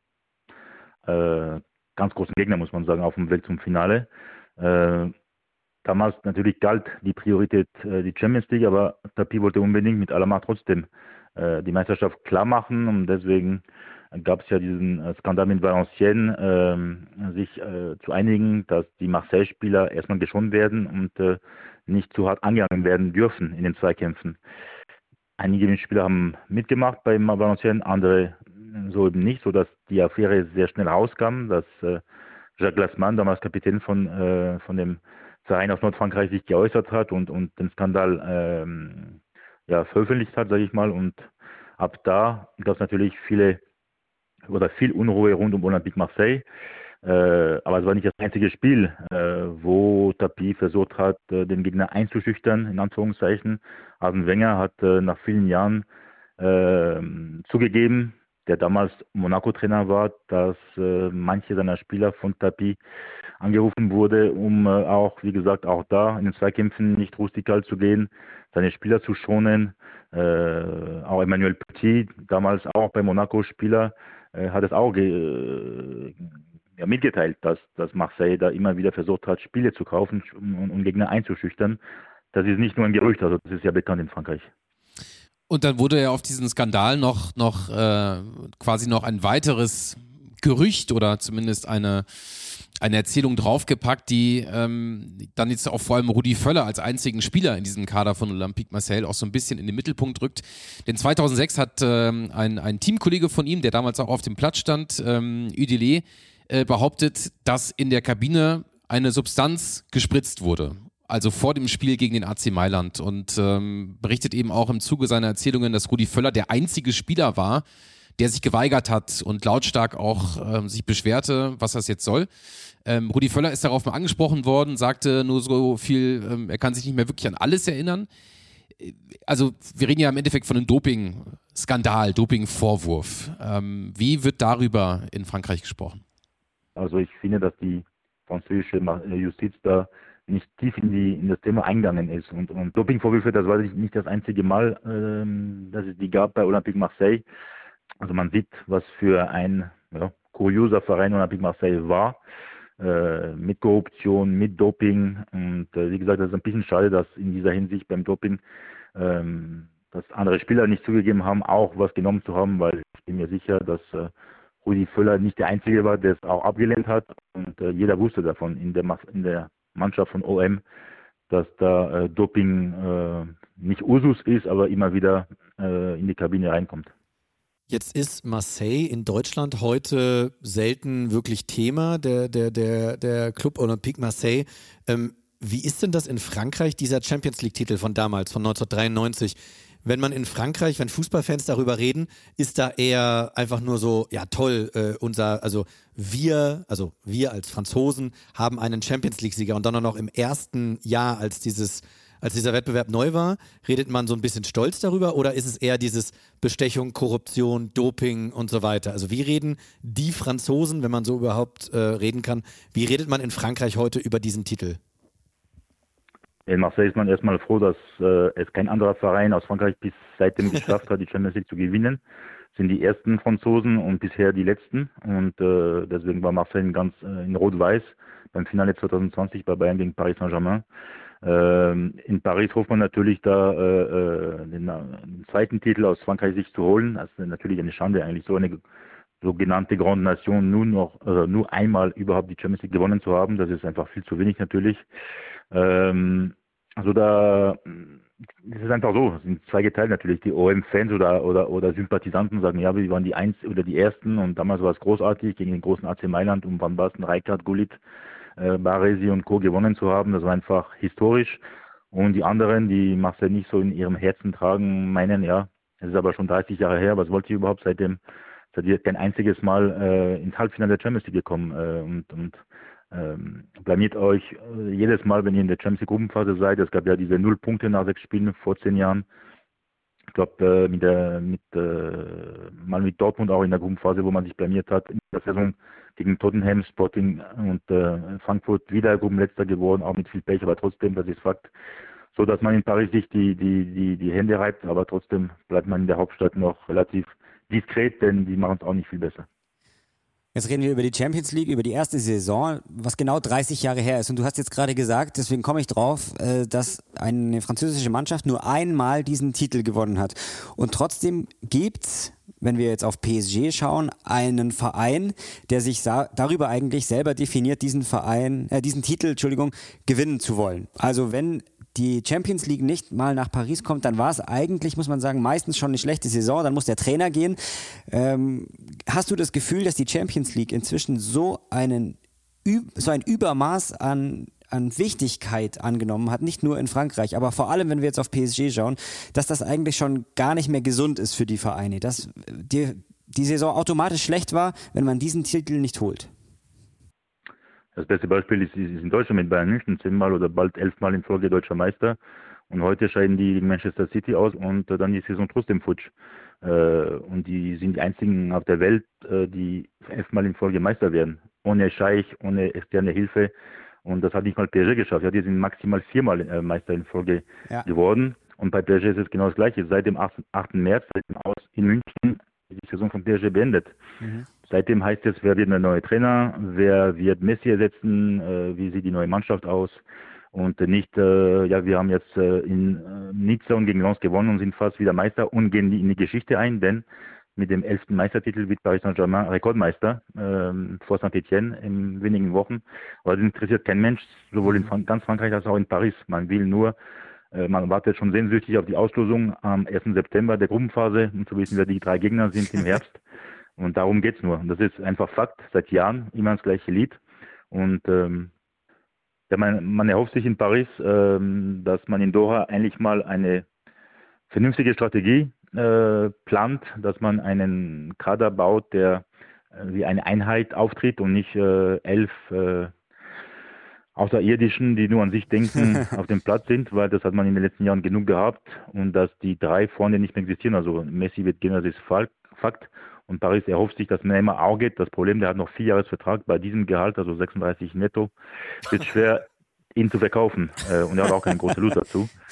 äh, ganz großen Gegner, muss man sagen, auf dem Weg zum Finale. Äh, damals natürlich galt die Priorität äh, die Champions League, aber Tapie wollte unbedingt mit aller Macht trotzdem äh, die Meisterschaft klar machen und deswegen gab es ja diesen äh, Skandal mit Valenciennes, äh, sich äh, zu einigen, dass die Marseille-Spieler erstmal geschont werden und äh, nicht zu hart angegangen werden dürfen in den Zweikämpfen. Einige Spieler haben mitgemacht bei Valenciennes, andere so eben nicht, sodass die Affäre sehr schnell rauskam, dass äh, Jacques Glassman, damals Kapitän von, äh, von dem Verein aus Nordfrankreich, sich geäußert hat und, und den Skandal ähm, ja, veröffentlicht hat, sage ich mal. Und ab da gab es natürlich viele oder viel Unruhe rund um Olympique Marseille. Äh, aber es war nicht das einzige Spiel, äh, wo Tapie versucht hat, äh, den Gegner einzuschüchtern, in Anführungszeichen. Arsène Wenger hat äh, nach vielen Jahren äh, zugegeben, der damals Monaco-Trainer war, dass äh, manche seiner Spieler von Tapie angerufen wurde, um äh, auch, wie gesagt, auch da in den Zweikämpfen nicht rustikal zu gehen, seine Spieler zu schonen. Äh, auch Emmanuel Petit, damals auch bei Monaco-Spieler, äh, hat es auch ge äh, ja, mitgeteilt, dass, dass Marseille da immer wieder versucht hat, Spiele zu kaufen, um, um Gegner einzuschüchtern. Das ist nicht nur ein Gerücht, also das ist ja bekannt in Frankreich. Und dann wurde ja auf diesen Skandal noch, noch äh, quasi noch ein weiteres Gerücht oder zumindest eine, eine Erzählung draufgepackt, die ähm, dann jetzt auch vor allem Rudi Völler als einzigen Spieler in diesem Kader von Olympique Marseille auch so ein bisschen in den Mittelpunkt rückt. Denn zweitausendsechs hat ähm, ein, ein Teamkollege von ihm, der damals auch auf dem Platz stand, ähm, Udelé, äh, behauptet, dass in der Kabine eine Substanz gespritzt wurde. Also vor dem Spiel gegen den A C Mailand und ähm, berichtet eben auch im Zuge seiner Erzählungen, dass Rudi Völler der einzige Spieler war, der sich geweigert hat und lautstark auch ähm, sich beschwerte, was das jetzt soll. Ähm, Rudi Völler ist darauf mal angesprochen worden, sagte nur so viel, ähm, er kann sich nicht mehr wirklich an alles erinnern. Also wir reden ja im Endeffekt von einem Doping-Skandal, Doping-Vorwurf. Ähm, wie wird darüber in Frankreich gesprochen? Also ich finde, dass die französische Justiz da nicht tief in, die, in das Thema eingegangen ist. Und, und Dopingvorwürfe, das war nicht das einzige Mal, ähm, dass es die gab bei Olympique Marseille. Also man sieht, was für ein ja, kurioser Verein Olympique Marseille war, äh, mit Korruption, mit Doping. Und äh, wie gesagt, das ist ein bisschen schade, dass in dieser Hinsicht beim Doping ähm, dass andere Spieler nicht zugegeben haben, auch was genommen zu haben, weil ich bin mir sicher, dass äh, Rudi Völler nicht der Einzige war, der es auch abgelehnt hat. Und äh, jeder wusste davon in der, in der Mannschaft von O M, dass da äh, Doping äh, nicht Usus ist, aber immer wieder äh, in die Kabine reinkommt. Jetzt ist Marseille in Deutschland heute selten wirklich Thema, der, der, der, der Club Olympique Marseille. Ähm, wie ist denn das in Frankreich, dieser Champions League-Titel von damals, von neunzehnhundertdreiundneunzig? Wenn man in Frankreich, wenn Fußballfans darüber reden, ist da eher einfach nur so, ja toll, äh, unser, also wir, also wir als Franzosen haben einen Champions League-Sieger und dann auch noch im ersten Jahr, als dieses, als dieser Wettbewerb neu war, redet man so ein bisschen stolz darüber oder ist es eher dieses Bestechung, Korruption, Doping und so weiter? Also wie reden die Franzosen, wenn man so überhaupt äh, reden kann, wie redet man in Frankreich heute über diesen Titel? In Marseille ist man erstmal froh, dass äh, es kein anderer Verein aus Frankreich bis seitdem geschafft hat, die Champions League zu gewinnen. Das sind die ersten Franzosen und bisher die letzten. Und äh, deswegen war Marseille ganz äh, in Rot-Weiß beim Finale zwanzig zwanzig bei Bayern gegen Paris Saint-Germain. Ähm, in Paris hofft man natürlich da äh, den, den zweiten Titel aus Frankreich sich zu holen. Das ist natürlich eine Schande, eigentlich so eine sogenannte Grande Nation nur noch äh, nur einmal überhaupt die Champions League gewonnen zu haben. Das ist einfach viel zu wenig natürlich. Ähm, also da, es ist einfach so, es sind zwei geteilt natürlich, die O M-Fans oder, oder, oder Sympathisanten sagen, ja, wir waren die Eins oder die Ersten und damals war es großartig, gegen den großen A C Mailand, um Van Basten, Rijkaard, Gullit, äh, Baresi und Co. gewonnen zu haben. Das war einfach historisch. Und die anderen, die Marseille nicht so in ihrem Herzen tragen, meinen, ja, es ist aber schon dreißig Jahre her, was wollt ihr überhaupt seitdem? Seid ihr kein einziges Mal äh, ins Halbfinale der Champions League gekommen äh, und, und Ähm, blamiert euch äh, jedes Mal, wenn ihr in der Champions League Gruppenphase seid. Es gab ja diese null Punkte nach sechs Spielen vor zehn Jahren. Ich glaube, äh, mit der, mit, äh, mal mit Dortmund auch in der Gruppenphase, wo man sich blamiert hat, in der Saison gegen Tottenham, Sporting und äh, Frankfurt wieder Gruppenletzter geworden, auch mit viel Pech, aber trotzdem, das ist Fakt. So, dass man in Paris sich die, die, die, die Hände reibt, aber trotzdem bleibt man in der Hauptstadt noch relativ diskret, denn die machen es auch nicht viel besser. Jetzt reden wir über die Champions League, über die erste Saison, was genau dreißig Jahre her ist. Und du hast jetzt gerade gesagt, deswegen komme ich drauf, dass eine französische Mannschaft nur einmal diesen Titel gewonnen hat. Und trotzdem gibt's, wenn wir jetzt auf P S G schauen, einen Verein, der sich darüber eigentlich selber definiert, diesen Verein, äh, diesen Titel, Entschuldigung, gewinnen zu wollen. Also wenn die Champions League nicht mal nach Paris kommt, dann war es eigentlich, muss man sagen, meistens schon eine schlechte Saison, dann muss der Trainer gehen. Ähm, hast du das Gefühl, dass die Champions League inzwischen so, einen, so ein Übermaß an, an Wichtigkeit angenommen hat, nicht nur in Frankreich, aber vor allem, wenn wir jetzt auf P S G schauen, dass das eigentlich schon gar nicht mehr gesund ist für die Vereine, dass die, die Saison automatisch schlecht war, wenn man diesen Titel nicht holt? Das beste Beispiel ist, ist in Deutschland mit Bayern München, zehnmal oder bald elfmal in Folge deutscher Meister. Und heute scheiden die gegen Manchester City aus und äh, dann die Saison trotzdem futsch. Äh, und die sind die einzigen auf der Welt, äh, die elfmal in Folge Meister werden. Ohne Scheich, ohne externe Hilfe. Und das hat nicht mal P S G geschafft. Ja, die sind maximal viermal äh, Meister in Folge ja. geworden. Und bei P S G ist es genau das Gleiche. Seit dem achten März, seit dem Aus in München, ist die Saison von P S G beendet. Mhm. Seitdem heißt es, wer wird der neue Trainer, wer wird Messi ersetzen, äh, wie sieht die neue Mannschaft aus und äh, nicht, äh, ja, wir haben jetzt äh, in äh, Nizza und gegen Lens gewonnen und sind fast wieder Meister und gehen in die Geschichte ein, denn mit dem elften Meistertitel wird Paris Saint-Germain Rekordmeister äh, vor Saint-Etienne in wenigen Wochen. Aber das interessiert kein Mensch, sowohl in Frank- ganz Frankreich als auch in Paris. Man will nur, äh, man wartet schon sehnsüchtig auf die Auslosung am ersten September der Gruppenphase, um zu wissen, wer die drei Gegner sind im Herbst. Und darum geht's nur. Das ist einfach Fakt, seit Jahren immer das gleiche Lied. Und ähm, ja, man, man erhofft sich in Paris, ähm, dass man in Doha eigentlich mal eine vernünftige Strategie äh, plant, dass man einen Kader baut, der äh, wie eine Einheit auftritt und nicht äh, elf äh, Außerirdischen, die nur an sich denken, auf dem Platz sind, weil das hat man in den letzten Jahren genug gehabt und dass die drei vorne nicht mehr existieren. Also Messi wird gehen, das ist Fakt. Und Paris erhofft sich, dass Neymar auch geht. Das Problem, der hat noch vier Jahresvertrag bei diesem Gehalt, also sechsunddreißig netto, wird schwer, ihn zu verkaufen. Und er hat auch keine große Lust dazu.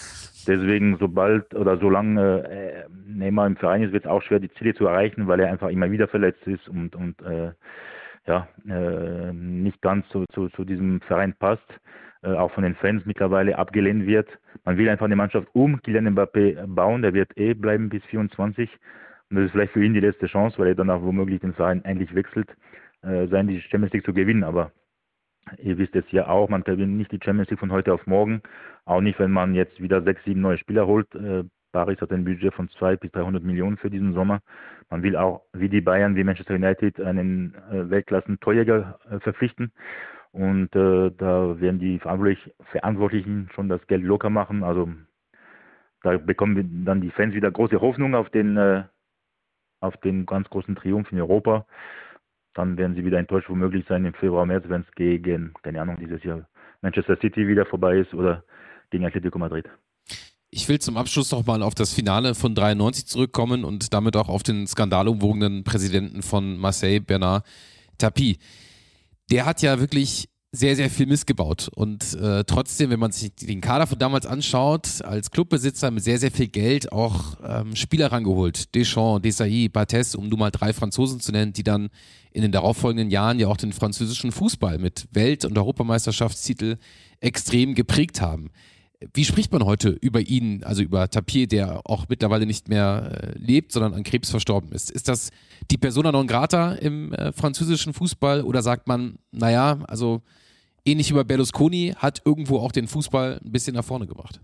Deswegen, sobald oder solange äh, Neymar im Verein ist, wird es auch schwer, die Ziele zu erreichen, weil er einfach immer wieder verletzt ist und, und äh, ja, äh, nicht ganz zu, zu, zu diesem Verein passt, äh, auch von den Fans mittlerweile abgelehnt wird. Man will einfach eine Mannschaft um Kylian Mbappé bauen, der wird eh bleiben bis vierundzwanzig. Und das ist vielleicht für ihn die letzte Chance, weil er dann auch womöglich den Verein endlich wechselt, äh, sein die Champions League zu gewinnen. Aber ihr wisst es ja auch, man gewinnt nicht die Champions League von heute auf morgen. Auch nicht, wenn man jetzt wieder sechs, sieben neue Spieler holt. Äh, Paris hat ein Budget von zweihundert bis dreihundert Millionen für diesen Sommer. Man will auch, wie die Bayern, wie Manchester United, einen äh, Weltklassen-Torjäger äh, verpflichten. Und äh, da werden die Verantwortlich- Verantwortlichen schon das Geld locker machen. Also da bekommen dann die Fans wieder große Hoffnung auf den, äh, auf den ganz großen Triumph in Europa. Dann werden sie wieder enttäuscht womöglich sein im Februar, März, wenn es gegen, keine Ahnung, dieses Jahr Manchester City wieder vorbei ist oder gegen Atletico Madrid. Ich will zum Abschluss noch mal auf das Finale von dreiundneunzig zurückkommen und damit auch auf den skandalumwogenen Präsidenten von Marseille, Bernard Tapie. Der hat ja wirklich sehr, sehr viel missgebaut und äh, trotzdem, wenn man sich den Kader von damals anschaut, als Clubbesitzer mit sehr, sehr viel Geld auch ähm, Spieler rangeholt. Deschamps, Desailly, Barthez, um nur mal drei Franzosen zu nennen, die dann in den darauffolgenden Jahren ja auch den französischen Fußball mit Welt- und Europameisterschaftstitel extrem geprägt haben. Wie spricht man heute über ihn, also über Tapie, der auch mittlerweile nicht mehr äh, lebt, sondern an Krebs verstorben ist? Ist das die Persona non grata im äh, französischen Fußball oder sagt man, naja, also ähnlich wie bei Berlusconi, hat irgendwo auch den Fußball ein bisschen nach vorne gebracht?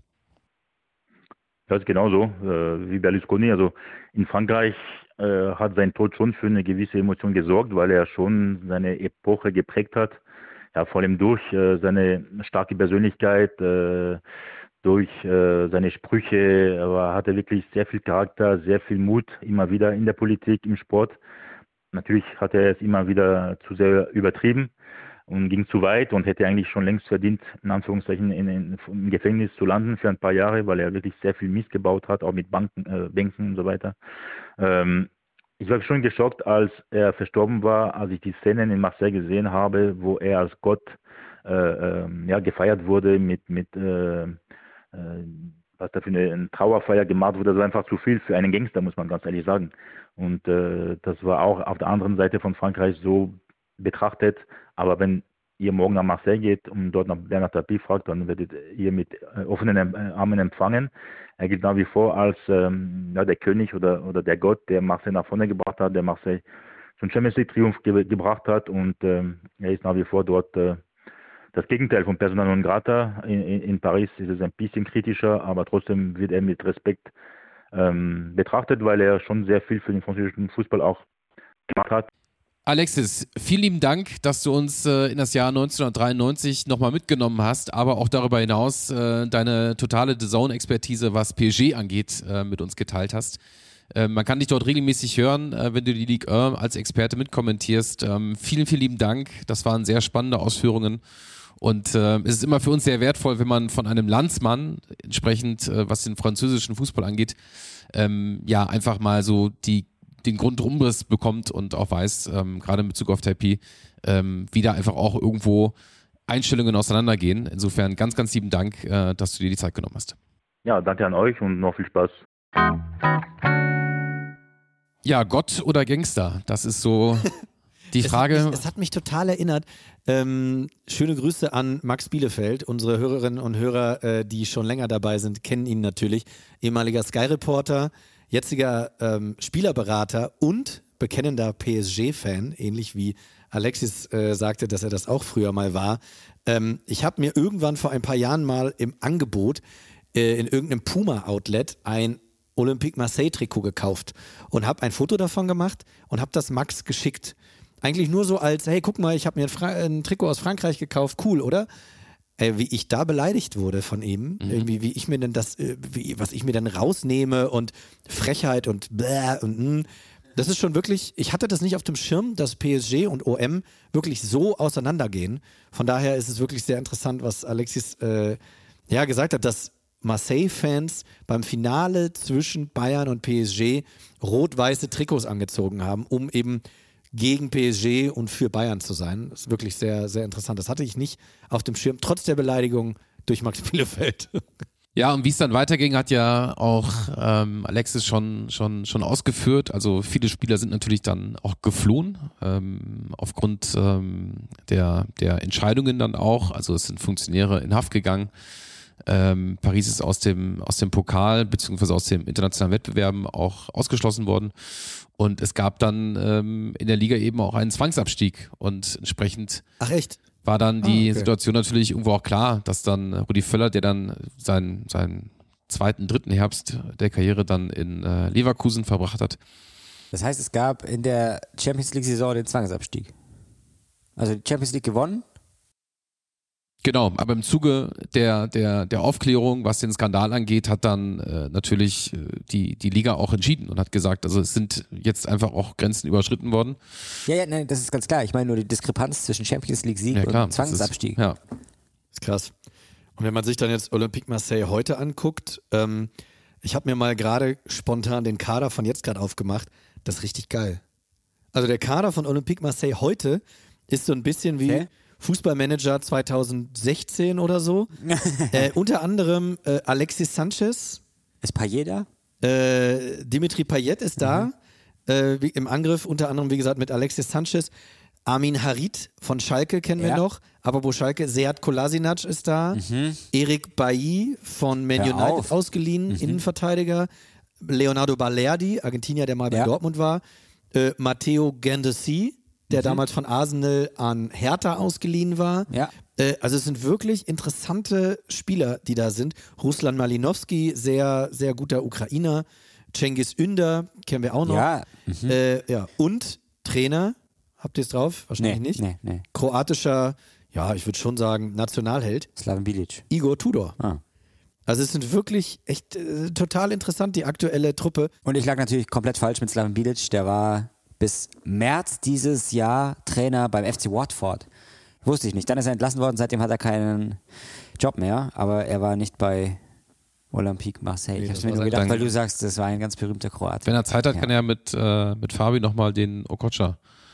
Das ist genauso äh, wie Berlusconi. Also in Frankreich äh, hat sein Tod schon für eine gewisse Emotion gesorgt, weil er schon seine Epoche geprägt hat. Ja, vor allem durch äh, seine starke Persönlichkeit, äh, durch äh, seine Sprüche, aber hatte wirklich sehr viel Charakter, sehr viel Mut, immer wieder in der Politik, im Sport. Natürlich hat er es immer wieder zu sehr übertrieben und ging zu weit und hätte eigentlich schon längst verdient, in Anführungszeichen in, in, im Gefängnis zu landen für ein paar Jahre, weil er wirklich sehr viel Mist gebaut hat, auch mit Banken, äh, Bänken und so weiter. Ähm, Ich war schon geschockt, als er verstorben war, als ich die Szenen in Marseille gesehen habe, wo er als Gott äh, äh, ja, gefeiert wurde, mit, mit äh, äh, was da für eine, eine Trauerfeier gemacht wurde. Das war einfach zu viel für einen Gangster, muss man ganz ehrlich sagen. Und äh, das war auch auf der anderen Seite von Frankreich so betrachtet. Aber wenn ihr morgen nach Marseille geht und dort nach Bernard Tapie fragt, dann werdet ihr mit äh, offenen Armen empfangen. Er gilt nach wie vor als ähm, ja, der König oder, oder der Gott, der Marseille nach vorne gebracht hat, der Marseille zum Champions League Triumph ge- gebracht hat und ähm, er ist nach wie vor dort äh, das Gegenteil von Persona non grata. In, in, in Paris ist es ein bisschen kritischer, aber trotzdem wird er mit Respekt ähm, betrachtet, weil er schon sehr viel für den französischen Fußball auch gemacht hat. Alexis, vielen lieben Dank, dass du uns äh, in das Jahr neunzehnhundertdreiundneunzig nochmal mitgenommen hast, aber auch darüber hinaus äh, deine totale D A Z N-Expertise, was P S G angeht, äh, mit uns geteilt hast. Äh, man kann dich dort regelmäßig hören, äh, wenn du die Ligue eins als Experte mitkommentierst. Ähm, vielen, vielen lieben Dank. Das waren sehr spannende Ausführungen. Und äh, es ist immer für uns sehr wertvoll, wenn man von einem Landsmann, entsprechend äh, was den französischen Fußball angeht, ähm, ja, einfach mal so die den Grundumriss bekommt und auch weiß, ähm, gerade in Bezug auf Tapie, ähm, wie da einfach auch irgendwo Einstellungen auseinandergehen. Insofern ganz, ganz lieben Dank, äh, dass du dir die Zeit genommen hast. Ja, danke an euch und noch viel Spaß. Ja, Gott oder Gangster? Das ist so die Frage. Es hat mich, es hat mich total erinnert. Ähm, schöne Grüße an Max Bielefeld. Unsere Hörerinnen und Hörer, äh, die schon länger dabei sind, kennen ihn natürlich. Ehemaliger Sky-Reporter, jetziger ähm, Spielerberater und bekennender P S G-Fan, ähnlich wie Alexis äh, sagte, dass er das auch früher mal war. Ähm, ich habe mir irgendwann vor ein paar Jahren mal im Angebot äh, in irgendeinem Puma-Outlet ein Olympique Marseille-Trikot gekauft und habe ein Foto davon gemacht und habe das Max geschickt. Eigentlich nur so als, hey, guck mal, ich habe mir ein, Fra- ein Trikot aus Frankreich gekauft, cool, oder? Äh, wie ich da beleidigt wurde von ihm, mhm. irgendwie, wie ich mir denn das, äh, wie, was ich mir dann rausnehme und Frechheit und bläh und mh. Das ist schon wirklich, ich hatte das nicht auf dem Schirm, dass P S G und O M wirklich so auseinandergehen. Von daher ist es wirklich sehr interessant, was Alexis äh, ja gesagt hat, dass Marseille-Fans beim Finale zwischen Bayern und P S G rot-weiße Trikots angezogen haben, um eben gegen P S G und für Bayern zu sein. Das ist wirklich sehr, sehr interessant. Das hatte ich nicht auf dem Schirm, trotz der Beleidigung durch Max Bielefeld. Ja, und wie es dann weiterging, hat ja auch ähm, Alexis schon, schon, schon ausgeführt. Also viele Spieler sind natürlich dann auch geflohen, ähm, aufgrund ähm, der, der Entscheidungen dann auch. Also es sind Funktionäre in Haft gegangen. Ähm, Paris ist aus dem, aus dem Pokal beziehungsweise aus dem internationalen Wettbewerben auch ausgeschlossen worden. Und es gab dann ähm, in der Liga eben auch einen Zwangsabstieg und entsprechend Ach echt? war dann die ah, okay. Situation natürlich irgendwo auch klar, dass dann Rudi Völler, der dann seinen, seinen zweiten, dritten Herbst der Karriere dann in äh, Leverkusen verbracht hat. Das heißt, es gab in der Champions League-Saison den Zwangsabstieg. Also die Champions League gewonnen. Genau, aber im Zuge der, der, der Aufklärung, was den Skandal angeht, hat dann äh, natürlich äh, die, die Liga auch entschieden und hat gesagt, also es sind jetzt einfach auch Grenzen überschritten worden. Ja, ja, nein, das ist ganz klar. Ich meine nur die Diskrepanz zwischen Champions League-Sieg Ja, klar, und Zwangsabstieg. Ist, ja. Das ist krass. Und wenn man sich dann jetzt Olympique Marseille heute anguckt, ähm, ich habe mir mal gerade spontan den Kader von jetzt gerade aufgemacht, das ist richtig geil. Also der Kader von Olympique Marseille heute ist so ein bisschen wie... Okay. Fußballmanager zweitausendsechzehn oder so. äh, unter anderem äh, Alexis Sanchez. Ist Payet da? Äh, Dimitri Payet ist da. Mhm. Äh, wie, im Angriff unter anderem, wie gesagt, mit Alexis Sanchez. Armin Harit von Schalke kennen ja. wir noch. Aber wo Schalke, Sead Kolasinac ist da. Mhm. Erik Bailly von Man Hör United auf. ausgeliehen, mhm. Innenverteidiger. Leonardo Balerdi, Argentinier, der mal bei ja. Dortmund war. Äh, Matteo Guendouzi, der mhm. damals von Arsenal an Hertha ausgeliehen war. Ja. Äh, also es sind wirklich interessante Spieler, die da sind. Ruslan Malinowski, sehr, sehr guter Ukrainer. Cengiz Ünder, kennen wir auch noch. Ja. Mhm. Äh, ja. Und Trainer, habt ihr es drauf? Wahrscheinlich nee, nicht. Nee, nee. Kroatischer, ja, ich würde schon sagen, Nationalheld. Slaven Bilic. Igor Tudor. Ah. Also es sind wirklich echt äh, total interessant, die aktuelle Truppe. Und ich lag natürlich komplett falsch mit Slaven Bilic. Der war bis März dieses Jahr Trainer beim F C Watford. Wusste ich nicht. Dann ist er entlassen worden, seitdem hat er keinen Job mehr, aber er war nicht bei Olympique Marseille. Nee, ich das hab's mir war nur sein gedacht, Dank. weil du sagst, das war ein ganz berühmter Kroat. Wenn er Zeit hat, Ja. kann er mit, äh, mit Fabi nochmal den Okocha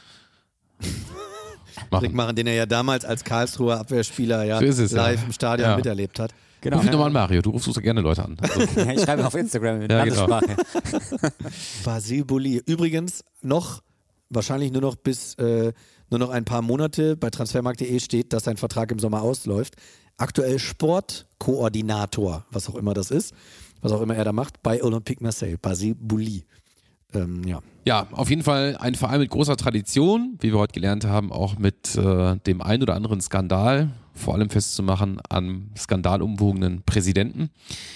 Trick machen. machen, den er ja damals als Karlsruher Abwehrspieler ja So ist es, live ja. im Stadion Ja. miterlebt hat. Genau. Ruf ihn nochmal an, Mario. Du rufst so gerne Leute an. Also, Ich schreibe auf Instagram in Ja, genau. Landessprache. Basil Bouli. Übrigens noch, wahrscheinlich nur noch bis äh, nur noch ein paar Monate bei transfermarkt punkt de steht, dass sein Vertrag im Sommer ausläuft. Aktuell Sportkoordinator, was auch immer das ist, was auch immer er da macht, bei Olympique Marseille. Basil Bouli. Ähm, ja. ja, auf jeden Fall ein Verein mit großer Tradition, wie wir heute gelernt haben, auch mit äh, dem ein oder anderen Skandal, vor allem festzumachen an skandalumwogenen Präsidenten.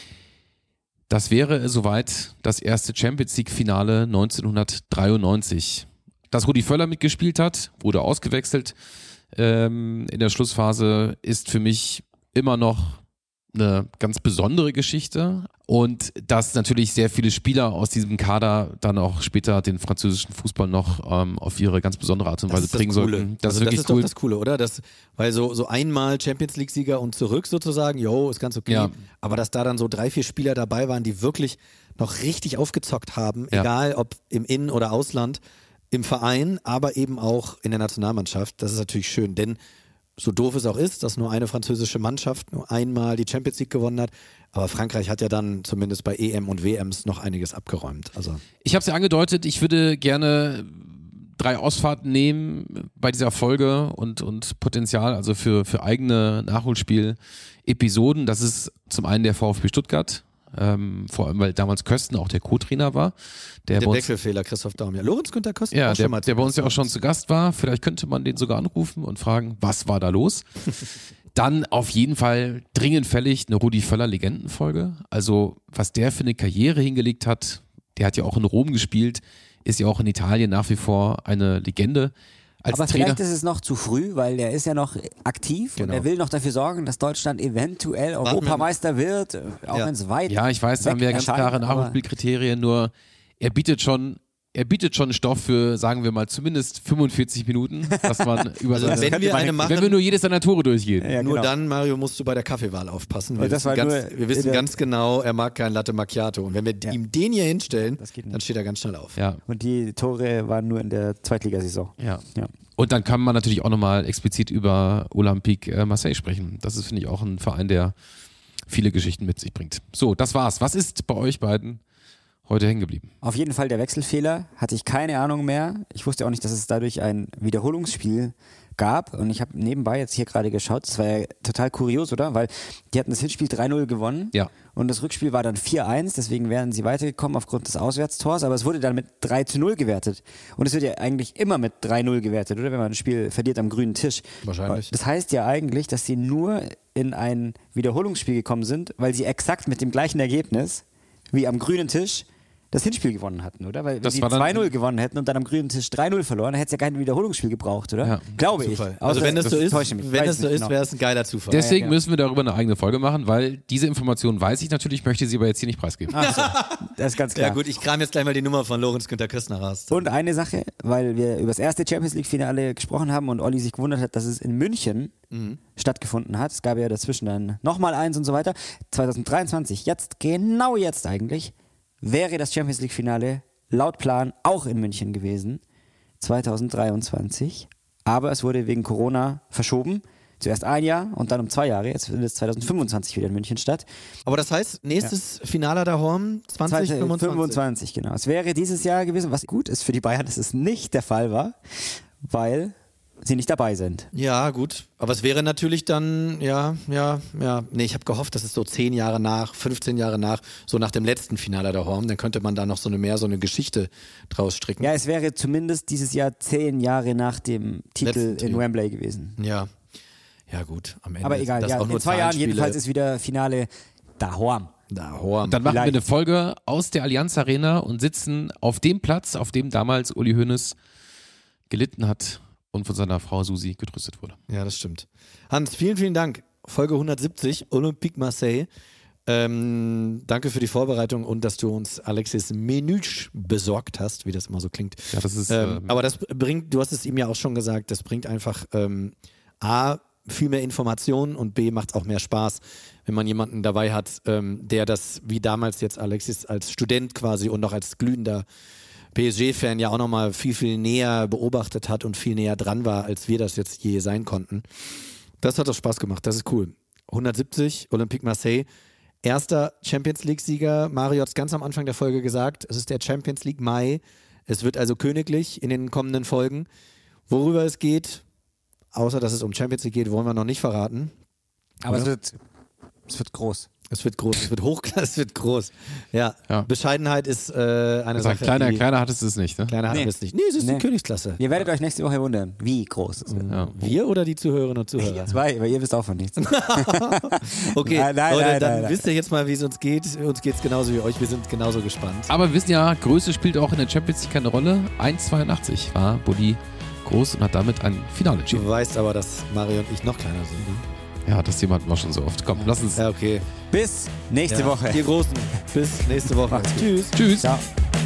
Das wäre soweit das erste Champions League-Finale neunzehnhundertdreiundneunzig. Dass Rudi Völler mitgespielt hat, wurde ausgewechselt ähm, in der Schlussphase, ist für mich immer noch eine ganz besondere Geschichte. Und dass natürlich sehr viele Spieler aus diesem Kader dann auch später den französischen Fußball noch ähm, auf ihre ganz besondere Art und Weise bringen sollten. Das also ist wirklich das ist cool. doch das Coole, oder? Das, weil so, so einmal Champions League-Sieger und zurück sozusagen, jo, ist ganz okay. Ja. Aber dass da dann so drei, vier Spieler dabei waren, die wirklich noch richtig aufgezockt haben, Ja. egal ob im In- oder Ausland, im Verein, aber eben auch in der Nationalmannschaft, das ist natürlich schön, denn so doof es auch ist, dass nur eine französische Mannschaft nur einmal die Champions League gewonnen hat, aber Frankreich hat ja dann zumindest bei E M und W Ms noch einiges abgeräumt. Also Ich habe es ja angedeutet, ich würde gerne drei Ausfahrten nehmen bei dieser Folge und, und Potenzial, also für, für eigene Nachholspiel-Episoden. Das ist zum einen der VfB Stuttgart, ähm, vor allem, weil damals Kösten auch der Co-Trainer war. Der, der bei uns, Wechselfehler, Christoph Daum. Ja, Lorenz Günther Kösten ja, war der, schon mal der bei uns ja auch schon zu Gast war. Vielleicht könnte man den sogar anrufen und fragen, was war da los? Dann auf jeden Fall dringend fällig eine Rudi Völler Legendenfolge. Also was der für eine Karriere hingelegt hat, der hat ja auch in Rom gespielt, ist ja auch in Italien nach wie vor eine Legende. Als Aber Trainer. vielleicht ist es noch zu früh, weil der ist ja noch aktiv Genau. und er will noch dafür sorgen, dass Deutschland eventuell Warten wir- Europameister wird, auch Ja. wenn es weit Ja, ich weiß, da weg haben wir ja ganz erscheint, klare aber- Nachholspielkriterien, nur er bietet schon, er bietet schon Stoff für, sagen wir mal, zumindest fünfundvierzig Minuten, dass man über Also seine, wenn wir eine machen, wenn wir nur jedes seiner Tore durchgehen. Ja, nur genau. dann, Mario, musst du bei der Kaffeewahl aufpassen. Wir Und das wissen, war ganz, nur wir wissen in der- ganz genau, er mag kein Latte Macchiato. Und wenn wir Ja. ihm den hier hinstellen, Das geht nicht. dann steht er ganz schnell auf. Ja, Und die Tore waren nur in der Zweitligasaison. ja. Ja. Und dann kann man natürlich auch nochmal explizit über Olympique äh, Marseille sprechen. Das ist, finde ich, auch ein Verein, der viele Geschichten mit sich bringt. So, das war's. Was ist bei euch beiden heute hängen geblieben? Auf jeden Fall der Wechselfehler. Hatte ich keine Ahnung mehr. Ich wusste auch nicht, dass es dadurch ein Wiederholungsspiel gab. Und ich habe nebenbei jetzt hier gerade geschaut. Das war ja total kurios, oder? Weil die hatten das Hinspiel drei null gewonnen. Ja. Und das Rückspiel war dann vier eins. Deswegen wären sie weitergekommen aufgrund des Auswärtstors. Aber es wurde dann mit drei zu null gewertet. Und es wird ja eigentlich immer mit drei null gewertet, oder? Wenn man ein Spiel verliert am grünen Tisch. Wahrscheinlich. Das heißt ja eigentlich, dass sie nur in ein Wiederholungsspiel gekommen sind, weil sie exakt mit dem gleichen Ergebnis wie am grünen Tisch das Hinspiel gewonnen hatten, oder? Weil wenn Das sie war dann- zwei null gewonnen hätten und dann am grünen Tisch drei null verloren, dann hätte es ja kein Wiederholungsspiel gebraucht, oder? Ja. Glaube ich. Zufall. Außer Also wenn das so ist, täusche mich. wenn Weiß das so nicht ist, genau. wäre es ein geiler Zufall. Deswegen genau. müssen wir darüber eine eigene Folge machen, weil diese Information weiß ich natürlich, möchte sie aber jetzt hier nicht preisgeben. Ach so, das ist ganz klar. Ja gut, ich kram jetzt gleich mal die Nummer von Lorenz Günther Köstner raus. Und eine Sache, weil wir über das erste Champions League Finale gesprochen haben und Olli sich gewundert hat, dass es in München Mhm. stattgefunden hat. Es gab ja dazwischen dann nochmal eins und so weiter. zwanzig dreiundzwanzig, jetzt, genau jetzt eigentlich, wäre das Champions League Finale laut Plan auch in München gewesen. zwanzig dreiundzwanzig. Aber es wurde wegen Corona verschoben. Zuerst ein Jahr und dann um zwei Jahre. Jetzt findet es zwanzig fünfundzwanzig wieder in München statt. Aber das heißt, nächstes Finale der Horm zwanzig fünfundzwanzig. fünfundzwanzig, genau. Es wäre dieses Jahr gewesen, was gut ist für die Bayern, dass es nicht der Fall war, weil sie nicht dabei sind. Ja, gut. Aber es wäre natürlich dann, ja, ja, ja. Nee, ich habe gehofft, dass es so zehn Jahre nach, fünfzehn Jahre nach, so nach dem letzten Finale der Horm, dann könnte man da noch so eine mehr so eine Geschichte draus stricken. Ja, es wäre zumindest dieses Jahr zehn Jahre nach dem Titel Letzten in Titel. Wembley gewesen. Ja. Ja, gut. Am Ende Aber egal, das ja, auch nur in zwei Jahren Zahlenspiele. jedenfalls ist wieder Finale da Horm. Da Horm. Dann machen wir Vielleicht. eine Folge aus der Allianz Arena und sitzen auf dem Platz, auf dem damals Uli Hoeneß gelitten hat und von seiner Frau Susi getröstet wurde. Ja, das stimmt. Hans, vielen, vielen Dank. Folge hundertsiebzig, Olympique Marseille. Ähm, danke für die Vorbereitung und dass du uns Alexis Menüsch besorgt hast, wie das immer so klingt. Ja, das ist. Ähm, ähm, aber das bringt, du hast es ihm ja auch schon gesagt, das bringt einfach ähm, A, viel mehr Informationen und B, macht auch mehr Spaß, wenn man jemanden dabei hat, ähm, der das, wie damals jetzt Alexis als Student quasi und noch als glühender P S G-Fan ja auch nochmal viel, viel näher beobachtet hat und viel näher dran war, als wir das jetzt je sein konnten. Das hat doch Spaß gemacht, das ist cool. hundertsiebzig, Olympique Marseille, erster Champions League-Sieger. Mario hat es ganz am Anfang der Folge gesagt, es ist der Champions League Mai. Es wird also königlich in den kommenden Folgen. Worüber es geht, außer dass es um Champions League geht, wollen wir noch nicht verraten. Aber es Oder? wird, es wird groß. Es wird groß, es wird hochklassig, es wird groß. Ja, Ja. Bescheidenheit ist äh, eine also Sache. kleiner, die, kleiner hattest du es nicht, ne? kleiner hat Nee. es nicht. Nee, es ist Nee. die Königsklasse. Ihr werdet euch nächste Woche wundern, wie groß es wird. Ja. Wir oder die Zuhörerinnen und Zuhörer? Ja, zwei, weil ihr wisst auch von nichts. Okay, Nein, nein, Leute, nein, dann nein, nein. wisst ihr jetzt mal, wie es uns geht. Uns geht es genauso wie euch. Wir sind genauso gespannt. Aber wir wissen ja, Größe spielt auch in der Champions League keine Rolle. eins Komma zweiundachtzig war Bulli groß und hat damit ein Finale entschieden. Du weißt aber, dass Mario und ich noch kleiner sind. Ne? Ja, das Thema hatten wir schon so oft. Komm, lass uns. Ja, okay. Bis nächste Ja. Woche. Ihr Großen. Bis nächste Woche. Macht's gut. Tschüss. Tschüss. Ciao.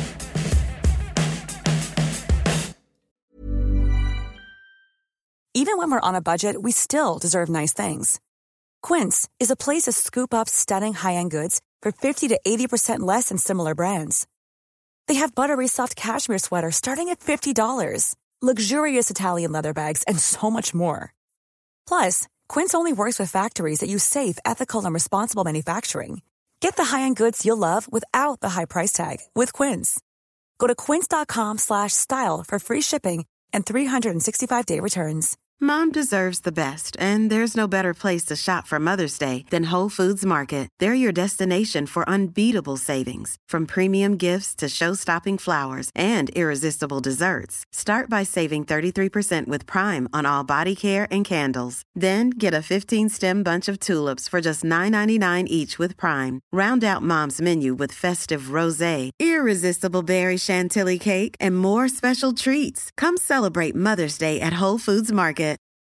Even when we're on a budget, we still deserve nice things. Quince is a place to scoop up stunning high-end goods for fifty to eighty percent less than similar brands. They have buttery soft cashmere sweaters starting at fifty dollars, luxurious Italian leather bags, and so much more. Plus, Quince only works with factories that use safe, ethical, and responsible manufacturing. Get the high-end goods you'll love without the high price tag with Quince. Go to quince.com slash style for free shipping and three sixty-five day returns. Mom deserves the best, and there's no better place to shop for Mother's Day than Whole Foods Market. They're your destination for unbeatable savings, from premium gifts to show-stopping flowers and irresistible desserts. Start by saving thirty-three percent with Prime on all body care and candles. Then get a fifteen-stem bunch of tulips for just nine ninety-nine each with Prime. Round out Mom's menu with festive rosé, irresistible berry chantilly cake, and more special treats. Come celebrate Mother's Day at Whole Foods Market.